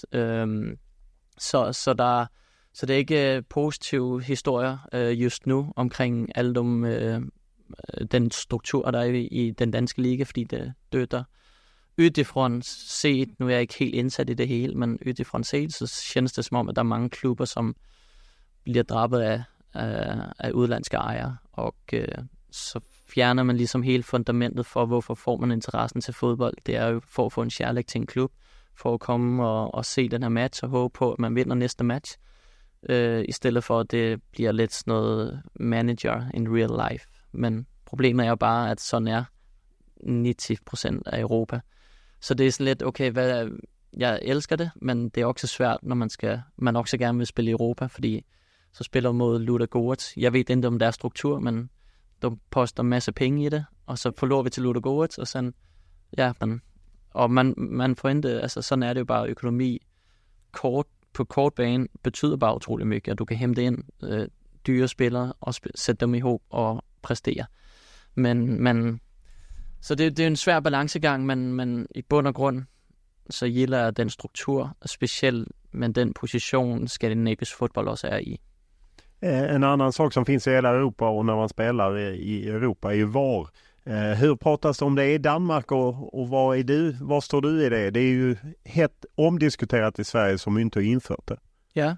Så det er ikke positive historier just nu omkring alle den struktur, der er i den danske liga, fordi det døtter. Utifrån set, nu er jeg ikke helt indsat i det hele, men utifrån set, så känns det som om, at der er mange klubber, som bliver drabbet af udlandske ejere, og så fjerner man ligesom hele fundamentet for, hvorfor får man interessen til fodbold. Det er jo for at få en kærlighed til en klub, for at komme og se den her match og håbe på, at man vinder næste match, i stedet for, at det bliver lidt sådan noget manager in real life. Men problemet er jo bare, at sådan er 90% af Europa. Så det er sådan lidt, okay, jeg elsker det, men det er også svært, når man også gerne vil spille i Europa, fordi så spiller man mod Ludogorets. Jeg ved ikke om der er struktur, men de poster en masse penge i det, og så forlorer vi til Ludogorets, og sådan, ja, man får ikke, altså sådan er det jo bare økonomi. På kort bane betyder bare utrolig mycket, at du kan hente ind dyre spillere og sætte dem ihop og præstere. Men så det er en svær balancegang, men i bund og grund, så gilder jeg den struktur, specielt med den position skandinavisk fodbold også er i. En annan sak som finns i hela Europa och när man spelar i Europa är ju VAR. Hur pratas det om det i Danmark och var står du i det? Det är ju hett omdiskuterat i Sverige som inte har infört det. Ja.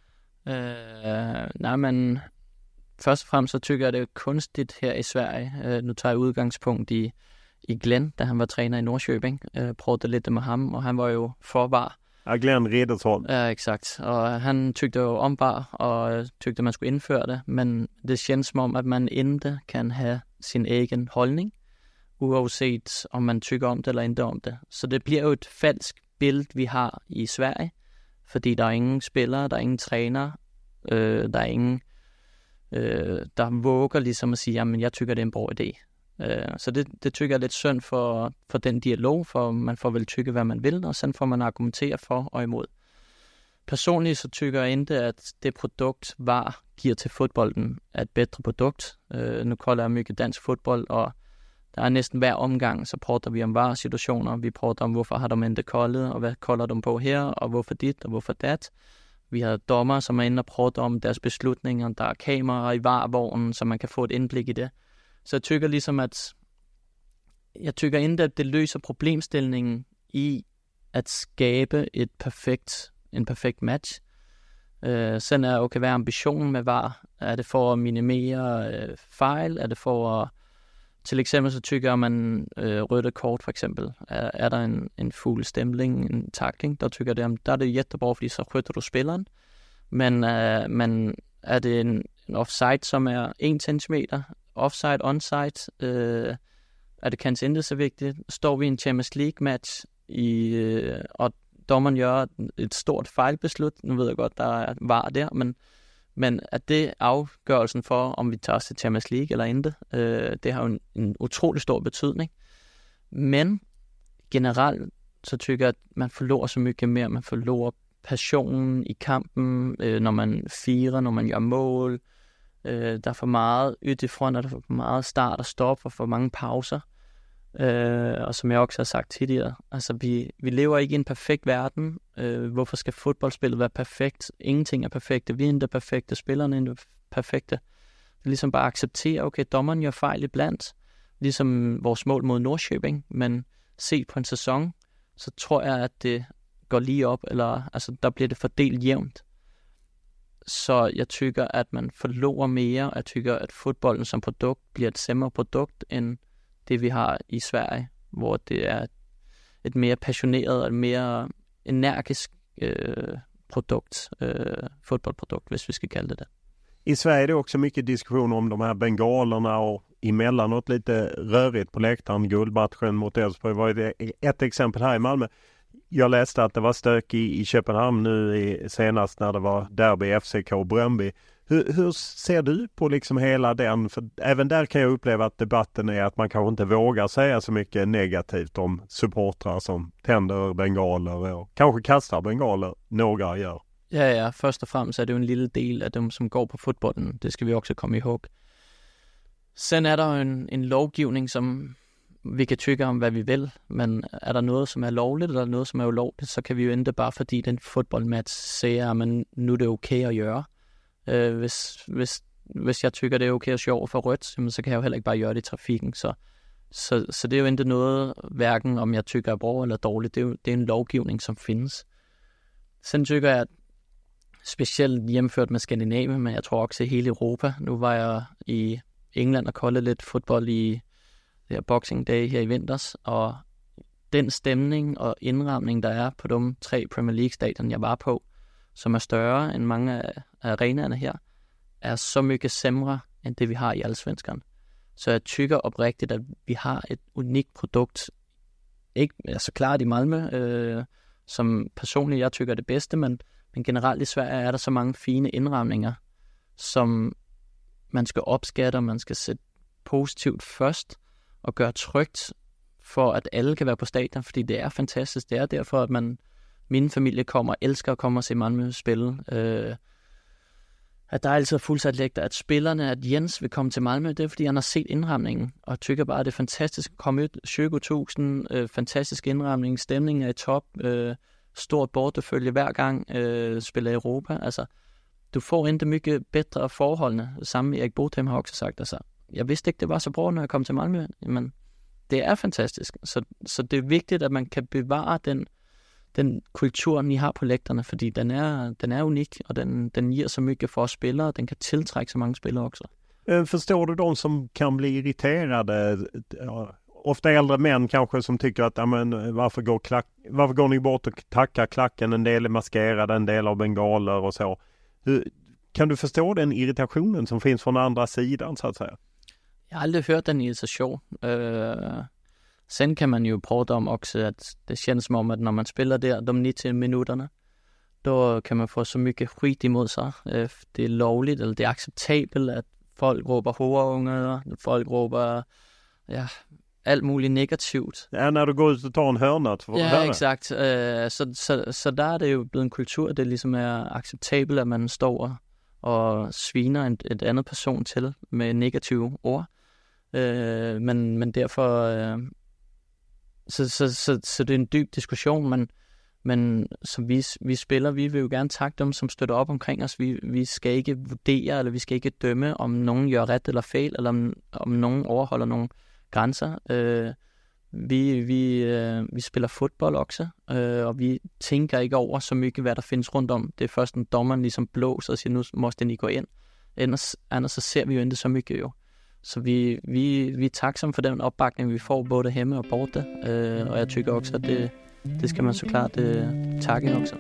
Nej, men først og fremmest så tykker jeg, det er kunstigt her i Sverige. Nu tager jeg udgangspunkt i Glenn, da han var træner i Norrköping. Prøvede lidt med ham, og han var jo for VAR. Ja, Glenn Riddersholm. Ja, exakt. Og han tykte jo om VAR, og tykte, at man skulle indføre det. Men det känns som om, at man ikke kan have sin egen holdning, uanset om man tykker om det eller ikke om det. Så det bliver jo et falsk billede, vi har i Sverige, fordi der er ingen spillere, der er ingen træner, der er ingen, der våger ligesom at sige, jamen jeg tykker, det er en bra idé. Så det tykker jeg lidt synd for den dialog, for man får vel tykke, hvad man vil, og så får man argumentere for og imod. personligt så tykker jeg ikke, at det produkt VAR giver til fodbolden er et bedre produkt. Nu kolder jeg mycket dansk fodbold, og der er næsten hver omgang, så prater vi om VAR-situationer. Vi prater om, hvorfor har de ikke koldet, og hvad kolder de på her, og hvorfor dit, og hvorfor dat. Vi har dommer, som er inde og prater om deres beslutninger. Der er kameraer i VAR-vognen, så man kan få et indblik i det. Så jeg tykker ligesom, at det løser problemstillingen i at skabe en perfekt match. Sådan er okay, hvad er ambitionen med VAR? Er det for at minimere fejl? Er det for at... Til eksempel så tykker jeg, man røde kort for eksempel. Er der en fuld stemning, en tackling, der tykker jeg, der er det jättebra, fordi så rødder du spilleren. Men er det en offside, som er 1 centimeter, offside, onside, er det kanskje ikke så vigtigt. Står vi i en Champions League-match, og dommeren gør et stort fejlbeslut, nu ved jeg godt, der er VAR der, men er det afgørelsen for, om vi tager os til Champions League eller ikke? Det har jo en utrolig stor betydning. Men generelt, så tykker jeg, at man forlorer så mycket mere. Man forlorer passionen i kampen, når man firer, når man gør mål. Der er for meget yderfront, og der er for meget start og stop, og for mange pauser. Og som jeg også har sagt tidligere, altså vi lever ikke i en perfekt verden. Hvorfor skal fodboldspillet være perfekt? Ingenting er perfekt. Vi er ikke perfekte, spillerne er ikke perfekte. Det er ligesom bare at acceptere, okay, dommeren gør fejl iblandt, ligesom vores mål mod Norrköping, men set på en sæson, så tror jeg, at det går lige op, eller altså der bliver det fordelt jævnt. Så jeg tykker, at man forlorer mere, og jeg tykker, at fodbolden som produkt bliver et sæmre produkt, end det vi har i Sverige, hvor det er et mere passioneret og et mere energisk fotbollprodukt, hvis vi ska kalla det. I Sverige är det också mycket diskussion om de här bengalerna och emellanåt lite rörigt på läktaren. Guldmatchen mot Elfsborg var det ett exempel här i Malmö. Jag läste att det var stök i Köpenhamn nu senast när det var derby FCK och Brøndby. Hur ser du på liksom hela den? För även där kan jag uppleva att debatten är att man kanske inte vågar säga så mycket negativt om supportrar som tänder bengaler och kanske kastar bengaler. Några gör. Ja, først og fremmest er det jo en lille del af dem, som går på fodbolden. Det skal vi også komme ihåg. Sen er der jo en lovgivning, som vi kan tykke om, hvad vi vil. Men er der noget, som er lovligt, eller noget, som er ulovligt, så kan vi jo ikke bare, fordi den fodboldmatch siger, at nu er det okay at gøre. Hvis jeg tykker, det er okay at sjove for rødt, så kan jeg jo heller ikke bare gøre det i trafikken. Så det er jo ikke noget, hverken om jeg tykker er bra eller dårligt. Det er en lovgivning, som findes. Sen tykker jeg, at specielt hjemført med Skandinavien, men jeg tror også i hele Europa. Nu var jeg i England og koldede lidt fodbold i det her Boxing Day her i vinters, og den stemning og indramning, der er på de 3 Premier League-stadion, jeg var på, som er større end mange af arenaerne her, er så mycket sæmre end det, vi har i Allsvenskan. Så jeg tykker oprigtigt, at vi har et unikt produkt. Ikke altså klart i Malmö, som personligt jeg tykker det bedste, men generelt i Sverige er der så mange fine indramninger, som man skal opskatte, og man skal sætte positivt først, og gøre trygt, for at alle kan være på stadion, fordi det er fantastisk. Det er derfor, at min familie elsker at komme og se Malmö spille. At der altid er fuldsat lægter, at spillerne, at Jens vil komme til Malmö, det er fordi han har set indramningen, og tykker bare, at det er fantastisk at komme ud. 20.000, fantastisk indramning, stemningen er i top, stort bortefølge hver gang, spiller i Europa. Altså, du får ikke mycket bedre forholdene. Samme Erik Botheim har også sagt, altså, jeg vidste ikke, det var så bra, når jeg kom til Malmö, men det er fantastisk. Så det er vigtigt, at man kan bevare den kultur, ni har på lægterne, fordi den er unik, og den giver så mycket for spillere, og den kan tiltrække så mange spillere også. Förstår du de som kan bli irriterade? Ofta äldre män kanske som tycker att varför går ni bort och tackar klacken? En del är maskerade, en del av bengaler och så. Kan du förstå den irritationen som finns från andra sidan så att säga? Jeg har aldrig hørt den irritation. Sen kan man jo prate om også, at det känns som om, at når man spiller der de 90 minutterne, då kan man få så mycket skit imod sig. Det er lovligt, eller det er acceptabelt, at folk råber hoverunger, folk råber alt muligt negativt. Ja, när du går ut och tar en hörna. Ja, exakt. Så der er det jo blevet en kultur, det ligesom er acceptabelt, at man står og sviner et andet person til med negative ord. Men derfor... Så det er en dyb diskussion, men som vi spiller, vi vil jo gerne takke dem, som støtter op omkring os. Vi skal ikke vurdere, eller vi skal ikke dømme, om nogen gør ret eller fejl, eller om nogen overholder nogle grænser. Vi spiller fodbold også, og vi tænker ikke over så mye, hvad der findes rundt om. Det er først, når dommeren ligesom blåser og siger, nu måste ni gå ind. Ellers så ser vi jo ikke så mye jo. Så vi er taksomme for den opbakning, vi får både hjemme og borte. Og jeg tykker også, at det skal man så klart takke også.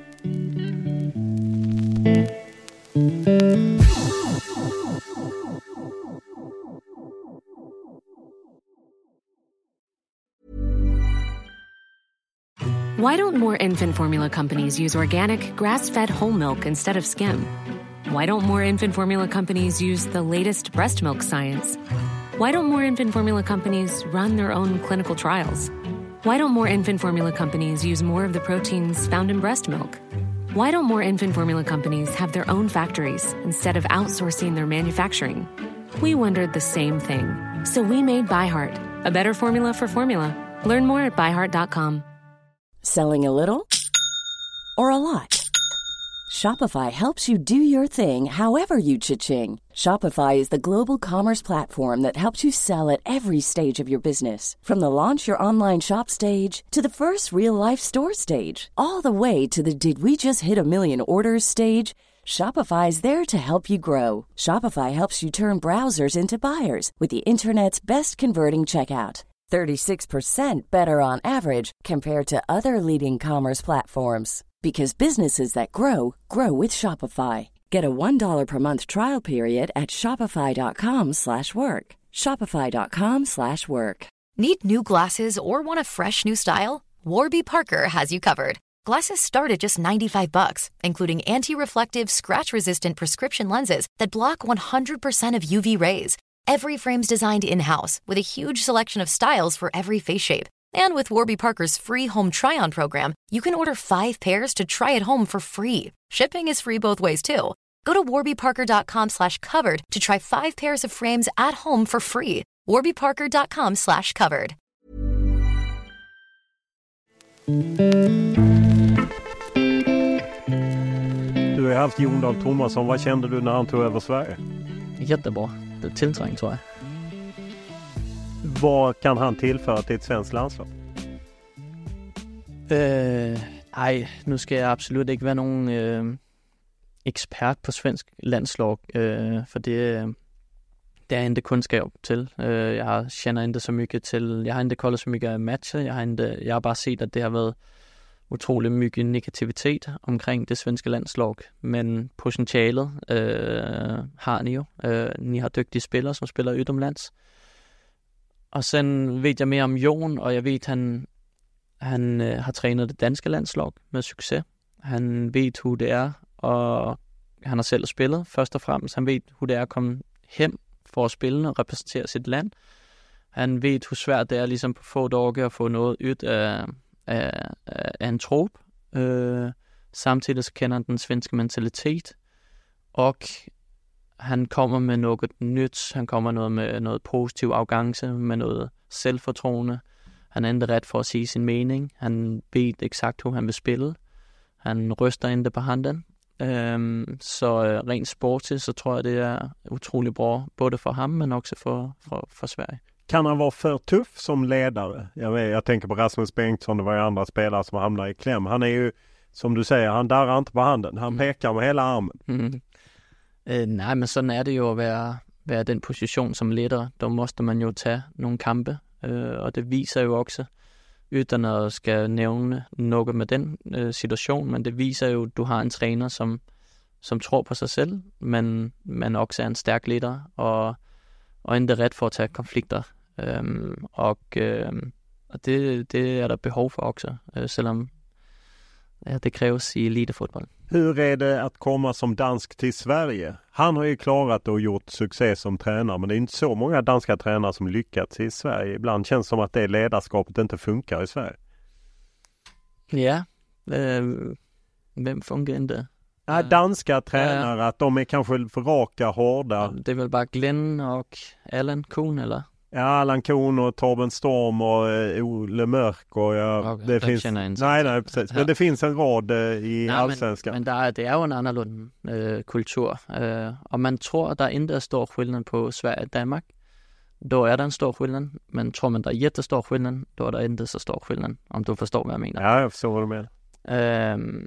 Why don't more infant formula companies use organic, grass-fed whole milk instead of skim? Why don't more infant formula companies use the latest breast milk science? Why don't more infant formula companies run their own clinical trials? Why don't more infant formula companies use more of the proteins found in breast milk? Why don't more infant formula companies have their own factories instead of outsourcing their manufacturing? We wondered the same thing. So we made ByHeart, a better formula for formula. Learn more at byheart.com. Selling a little or a lot? Shopify helps you do your thing however you cha-ching. Shopify is the global commerce platform that helps you sell at every stage of your business. From the launch your online shop stage to the first real-life store stage, all the way to the did we just hit a million orders stage. Shopify is there to help you grow. Shopify helps you turn browsers into buyers with the internet's best converting checkout. 36% better on average compared to other leading commerce platforms. Because businesses that grow, grow with Shopify. Get a $1 per month trial period at shopify.com/work. Shopify.com/work. Need new glasses or want a fresh new style? Warby Parker has you covered. Glasses start at just $95, including anti-reflective, scratch-resistant prescription lenses that block 100% of UV rays. Every frame's designed in-house with a huge selection of styles for every face shape. And with Warby Parker's free home try-on program, you can order 5 pairs to try at home for free. Shipping is free both ways, too. Go to warbyparker.com/covered to try 5 pairs of frames at home for free. warbyparker.com/covered. Du har haft Jon Dahl Tomasson. Vad kände du när han tog över Sverige? Jättebra. Det är tillträngt, tror jag. Vad kan han tillföra till ett svenskt landslag? Nej, nu skal jeg absolut ikke være nogen ekspert på svensk landslag, for det er ikke kunskab til. Jeg kender ikke så mye til. Jeg har ikke koldet så mye af matcher. Jeg har bare set, at det har været utrolig mye negativitet omkring det svenske landslag, men potentialet har ni jo. Ni har dygtige spillere, som spiller utomlands. Og så ved jeg mere om Jon, og jeg ved, at han har trænet det danske landslag med succes. Han ved, hvor det er, og han har selv spillet først og fremmest. Han ved, hvor det er at komme hjem for at spille og repræsentere sit land. Han ved, hvor svært det er ligesom på få dage at få noget ud af en trup. Samtidig så kender han den svenske mentalitet, og han kommer med noget nyt. Han kommer med noget positiv arrogance, med noget selvfortroende. Han er ikke ret for at sige sin mening. Han ved eksakt, hvor han vil spille. Han ryster ikke på handen. Så rent sportigt, så tror jeg, det er utrolig bra, både for ham, men også for Sverige. Kan han vara för tuff som ledare? Jag tänker på Rasmus Bengtsson, det var ju andra spelare som hamnar i kläm. Han är ju, som du säger, han darrar inte på handen. Han pekar med hela armen. Nej, men sådan er det jo at være den position som leder. Der måste man jo tage nogle kampe, og det viser jo også, uden at skal nævne noget med den situation, men det viser jo, at du har en træner, som tror på sig selv, men også er en stærk leder, og ikke ret for at tage konflikter. Og det er der behov for også, selvom det krävs i elitfotboll. Hur är det att komma som dansk till Sverige? Han har ju klarat och gjort succé som tränare, men det är inte så många danska tränare som lyckats i Sverige. Ibland känns det som att det ledarskapet inte funkar i Sverige. Ja, vem funkar inte? Danska tränare, att de är kanske för raka, hårda. Det är väl bara Glenn och Allan Kuhn, eller? Ja, Allan Kuhn och Torben Storm och Ole Mörk och det finns... Nej, precis. Men det finns en rad i allsvenskan. Men det är ju en annorlunda kultur. Och man tror att det inte är stor skillnad på Sverige och Danmark. Då är det en stor skillnad. Men tror man det är jättestor skillnad, då är det inte så stor skillnad. Om du förstår vad jag menar. Ja, jag förstår vad du menar.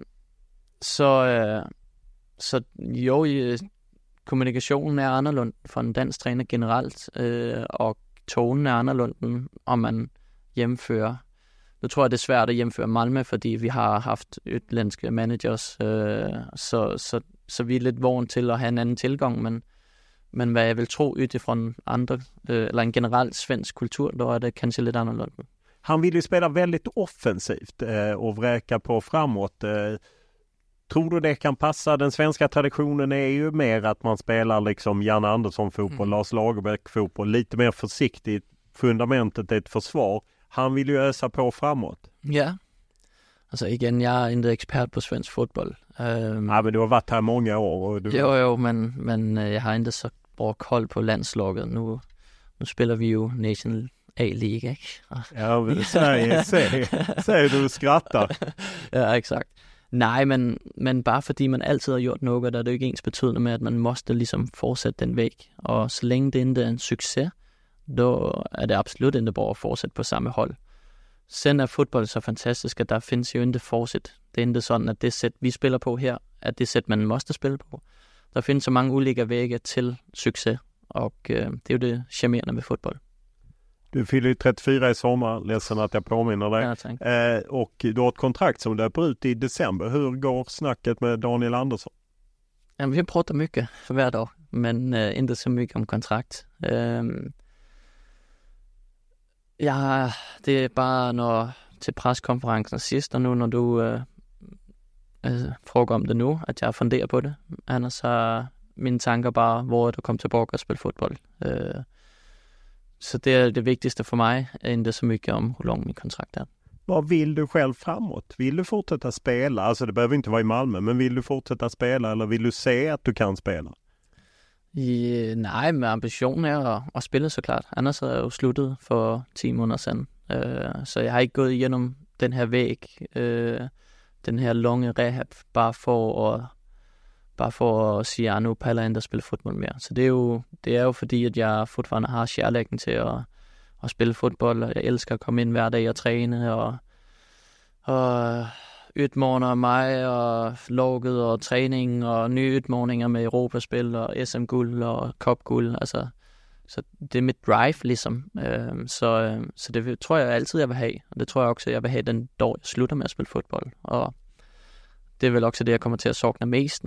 Så jo, kommunikationen är annorlunda för en dansk träner generellt. Och tonen är annorlunda om man jämför. Nu tror jag det är svårt att jämföra Malmö, för vi har haft utländska managers. Så vi är lite vana till att ha en annan tillgång. Men vad jag vill tro utifrån andra, eller en generell svensk kultur, då är det kanske lite annorlunda. Han vill ju spela väldigt offensivt och vräka på framåt. Tror du det kan passa? Den svenska traditionen är ju mer att man spelar liksom Janne Andersson-fotboll, Lars Lagerbäck-fotboll, lite mer försiktigt. Fundamentet är ett försvar. Han vill ju ösa på framåt. Ja. Alltså igen, jag är inte expert på svensk fotboll. Ja, men du har varit här många år. Och Jo, men jag har inte så bra koll på landslaget. Nu spelar vi ju National A-League, ikke? Ja, men Sverige, säger du skrattar. Ja, exakt. Nej, men bare fordi man altid har gjort noget, der er det jo ikke ens betydende med, at man måste ligesom fortsætte den væg. Og så længe det ikke er en succes, då er det absolut ikke bare at fortsætte på samme hold. Sen er fodbold så fantastisk, at der findes jo ikke fortsæt. Det er ikke sådan, at det sæt, vi spiller på her, at det sæt, man måste spille på. Der findes så mange ulike vægge til succes, og det er jo det charmerende ved fodbold. Du fyller 34 i sommar, ledsen att jag påminner dig. Ja, och du har ett kontrakt som löper ut i december. Hur går snacket med Daniel Andersson? Ja, vi pratar mycket för hver dag, men inte så mycket om kontrakt. Ja, det är bara när till presskonferensen sist, och nu när du frågar om det nu, att jag funderar på det. Annars har mine tanker bara varit att komma tillbaka och spela fotboll. Så det är det viktigaste för mig, är inte så mycket om hur lång min kontrakt är. Vad vill du själv framåt? Vill du fortsätta spela? Alltså det behöver inte vara i Malmö, men vill du fortsätta spela eller vill du se att du kan spela? Nej, men ambitionen är att spela såklart. Annars har jag ju slutat för 10 månader sedan. Så jag har inte gått igenom den här väg, den här långa rehab, bara för att säga att nu pallar jag inte att spela fotboll mer. Så det är ju fordi, att jag fortfarande har kärleken till att spela fotboll. Jag älskar att komma in hver dag och träna och utmana mig och laget och träning och nya utmaningar med Europaspel och SM-guld och Cup-guld. Alltså, så det är mitt drive liksom. Så det tror jag alltid jag vill ha. Och det tror jag också jag vill ha den dag jag slutar med att spela fotboll. Och det är väl också det jag kommer till att sakna mest,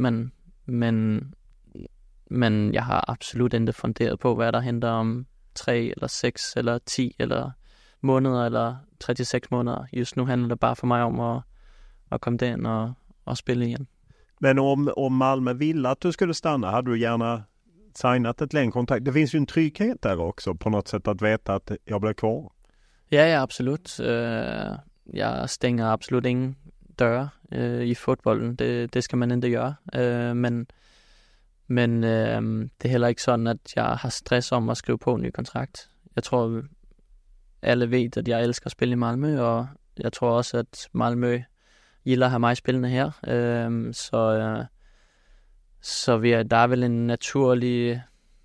men jag har absolut inte funderat på vad der händer om 3 eller 6 eller 10 eller månader eller 36 månader. Just nu handlar det bara för mig om att komma in och spela igen. Men om Malmö ville att du skulle stanna, hade du gärna signat ett längre kontrakt? Det finns ju en trygghet där också på något sätt att veta att jag blir kvar. Ja, absolut. Jag stänger absolut ingen dörr i fotbollen. Det ska man inte göra. Men det är heller inte sådan, att jag har stress om att skriva på en ny kontrakt. Jag tror alla vet att jag älskar att spela i Malmö, och jag tror också att Malmö gillar att ha mig spillende her. Så der er vel en naturlig,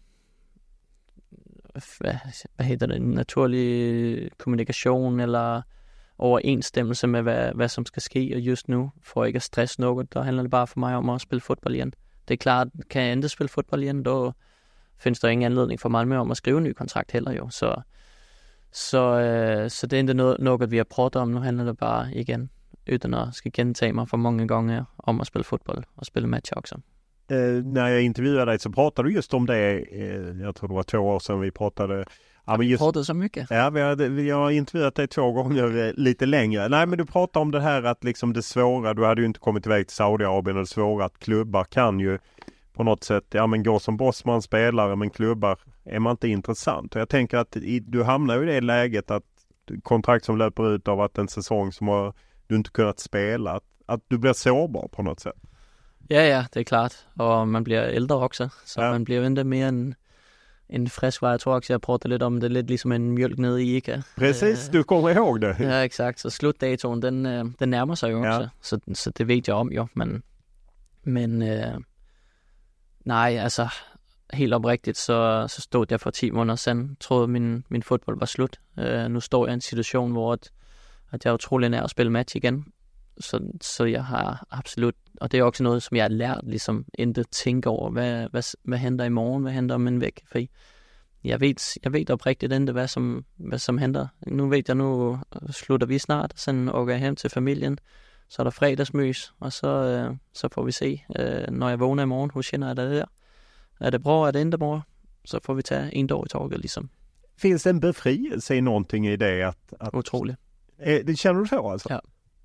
hvad hedder det, en naturlig kommunikation eller overensstemmelse med, hvad som skal ske. Og just nu, for ikke at stresse noget, der handler det bare for mig om at spille fodbold igen. Det er klart, kan jeg ikke spille fodbold igen, da findes der ingen anledning for Malmö om at skrive en ny kontrakt heller jo. Så det er ikke noget, vi har pratet om. Nu handler det bare igen, utan att ska gentage mig för många gånger om att spela fotboll och spela matcher också. När jag intervjuade dig så pratade du just om det, jag tror det var 2 år sedan vi pratade, Ja, men just, pratar så mycket. Ja, jag har intervjuat dig 2 gånger lite längre. Nej, men du pratar om det här att liksom det svåra, du hade ju inte kommit iväg till Saudiarabien, och det svåra att klubbar kan ju på något sätt, gå som bossman spelare, men klubbar är man inte intressant. Och jag tänker att du hamnar i det läget att kontrakt som löper ut av att en säsong som du inte kunnat spela, att du blir sårbar på något sätt. Ja, det är klart. Och man blir äldre också, så man blir inte mer en friskvara. Jag tror också jag pratade lite om det, lite liksom en mjölk nere i Ica. Precis, du kommer ihåg det. Ja, exakt. Så slutdatorn, den närmar sig ju också. Så det vet jag om ju. Men nej, alltså helt oprigtigt så stod jag för 10 månader sedan. Troede min fodbold var slut. Nu står jag i en situation hvor at jeg er utrolig nær at spille match igen. Så jeg har absolut, og det er også noget, som jeg har lært, ligesom ikke tænke over, hvad henter i morgen, hvad henter om en væk. For jeg ved oprigtigt ikke, hvad som henter. Nu ved jeg, nu slutter vi snart, så åker jeg hjem til familien. Så er der fredagsmøs, og så får vi se, når jeg vågner i morgen, hvor kender jeg det der. Er det bra, er det inte bra? Så får vi tage en dag i taget, liksom. Finns det en befrielse i någonting i det? Att otroligt. Det känner du så alltså? Ja.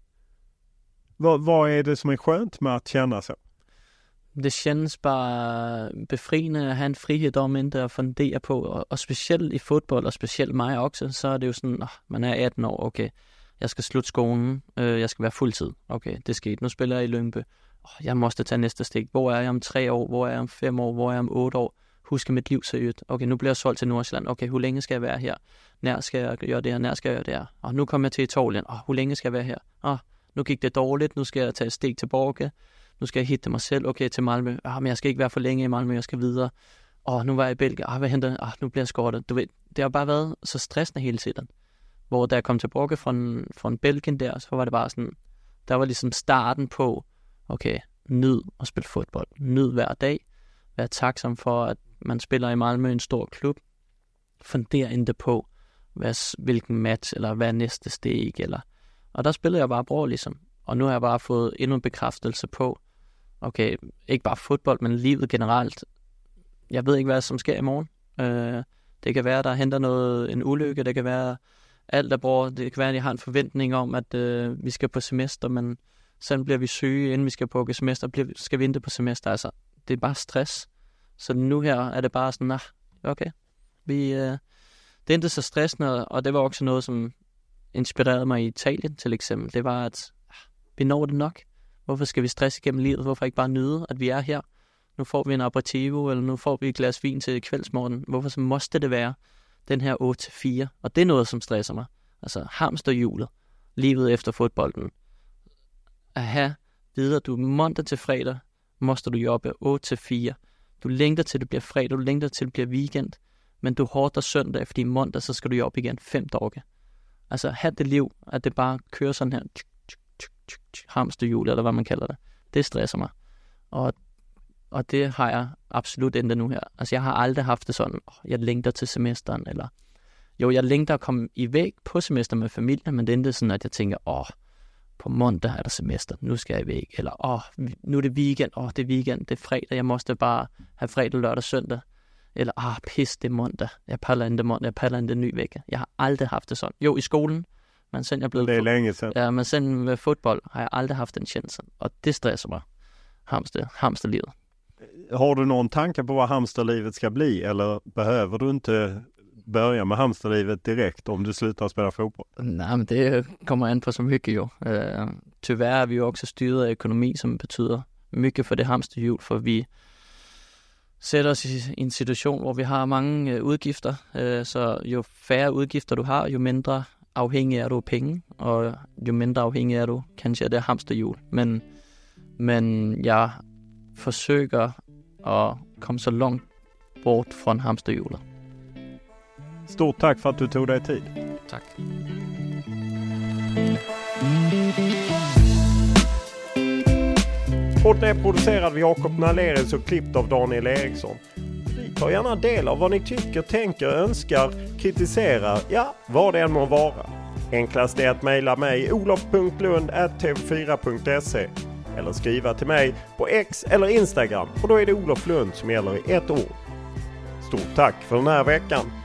Vad är det som är skönt med att känna så? Det känns bara befriende at have en frihed om inte at fundere på, og specielt i fodbold, og specielt mig også, så er det jo sådan, man er 18 år, okay, jeg skal slutte skolen, jeg skal være fuldtid, okay, det skete, nu spiller jeg i Lyngby, jeg måste tage næste stik, hvor er jeg om 3 år, hvor er jeg om 5 år, hvor er jeg om 8 år, husker mit liv seriøst, okay, nu bliver jeg solgt til Nordsjælland, okay, hvor længe skal jeg være her, nær skal jeg gøre det her, nær skal jeg gøre det her, og nu kommer jeg til Italien, hvor længe skal jeg være her, nu gik det dårligt, nu skal jeg tage et stik tilbage, nu skal jeg hitte mig selv, okay, til Malmø, men jeg skal ikke være for længe i Malmø, jeg skal videre, nu var jeg i Belgien, hvad henter, nu bliver jeg skortet, du ved, det har bare været så stressende hele tiden, hvor da jeg kom tilbage fra Belgien der, så var det bare sådan, der var ligesom starten på, okay, nyd at spille fodbold, nyd hver dag, vær taksom for, at man spiller i Malmø, en stor klub, funder ikke på, hvilken match, eller hvad næste steg, og der spillede jeg bare bra, ligesom. Og nu har jeg bare fået endnu en bekræftelse på, okay, ikke bare fodbold, men livet generelt. Jeg ved ikke, hvad som sker i morgen. Det kan være, der henter en ulykke, det kan være alt er bra, det kan være, at jeg har en forventning om, at vi skal på semester, men så bliver vi syge, inden vi skal på semester, skal vi ikke på semester. Altså, det er bare stress. Så nu her er det bare sådan, okay, det er ikke så stressende, og det var også noget, som inspirerede mig i Italien til eksempel. Det var, at vi når det nok. Hvorfor skal vi stresse igennem livet? Hvorfor ikke bare nyde, at vi er her? Nu får vi en aperitivo, eller nu får vi et glas vin til kveldsmorgen. Hvorfor så måste det være den her 8-4? Og det er noget, som stresser mig. Altså hamsterhjulet. Livet efter fodbolden. At have videre, du mandag til fredag, måste du jobbe 8-4. Du længter til det bliver fredag, du længter til det bliver weekend. Men du hårder søndag, fordi mandag, så skal du jobbe igen 5 dage. Altså have det liv, at det bare kører sådan her hamsterhjul, eller hvad man kalder det. Det stresser mig. Og det har jeg absolut ikke nu her. Altså jeg har aldrig haft det sådan, jeg længter til semesteren, eller jo, jeg længter at komme i væk på semester med familien, men det er ikke sådan, at jeg tænker, på mandag er der semester, nu skal jeg væk, eller nu er det weekend, det er weekend, det er fredag, jeg måste bare have fredag, lørdag, søndag, eller pis, det er mandag, jeg paller ikke mandag, jeg paller ikke en ny vække. Jeg har aldrig haft det sådan. Jo, i skolen, men sen jeg blev det er længe siden. Ja, men sen med fodbold har jeg aldrig haft den chance, og det stresser mig. Hamsterlivet. Har du någon tanke på vad hamsterlivet ska bli, eller behöver du inte börja med hamsterlivet direkt om du slutar spela fotboll? Nej, men det kommer an på så mycket jo. Tyvärr er vi jo også styret af økonomi, som betyder mycket for det hamsterhjul, for vi sætter os i en situation, hvor vi har mange udgifter, så jo færre udgifter du har, jo mindre afhængig er du af penge, og jo mindre afhængig er du kanskje af det hamsterhjul. Men jeg forsøger at komme så langt bort fra hamsterhjulet. Stort tack för att du tog dig tid. Tack. Podden är producerad av Jakob Nalerius och klippt av Daniel Eriksson. Vi tar gärna del av vad ni tycker, tänker, önskar, kritiserar, vad det än må vara. Enklast är att mejla mig olof.lund@tv4.se eller skriva till mig på X eller Instagram, och då är det Olof Lund som gäller i ett ord. Stort tack för den här veckan.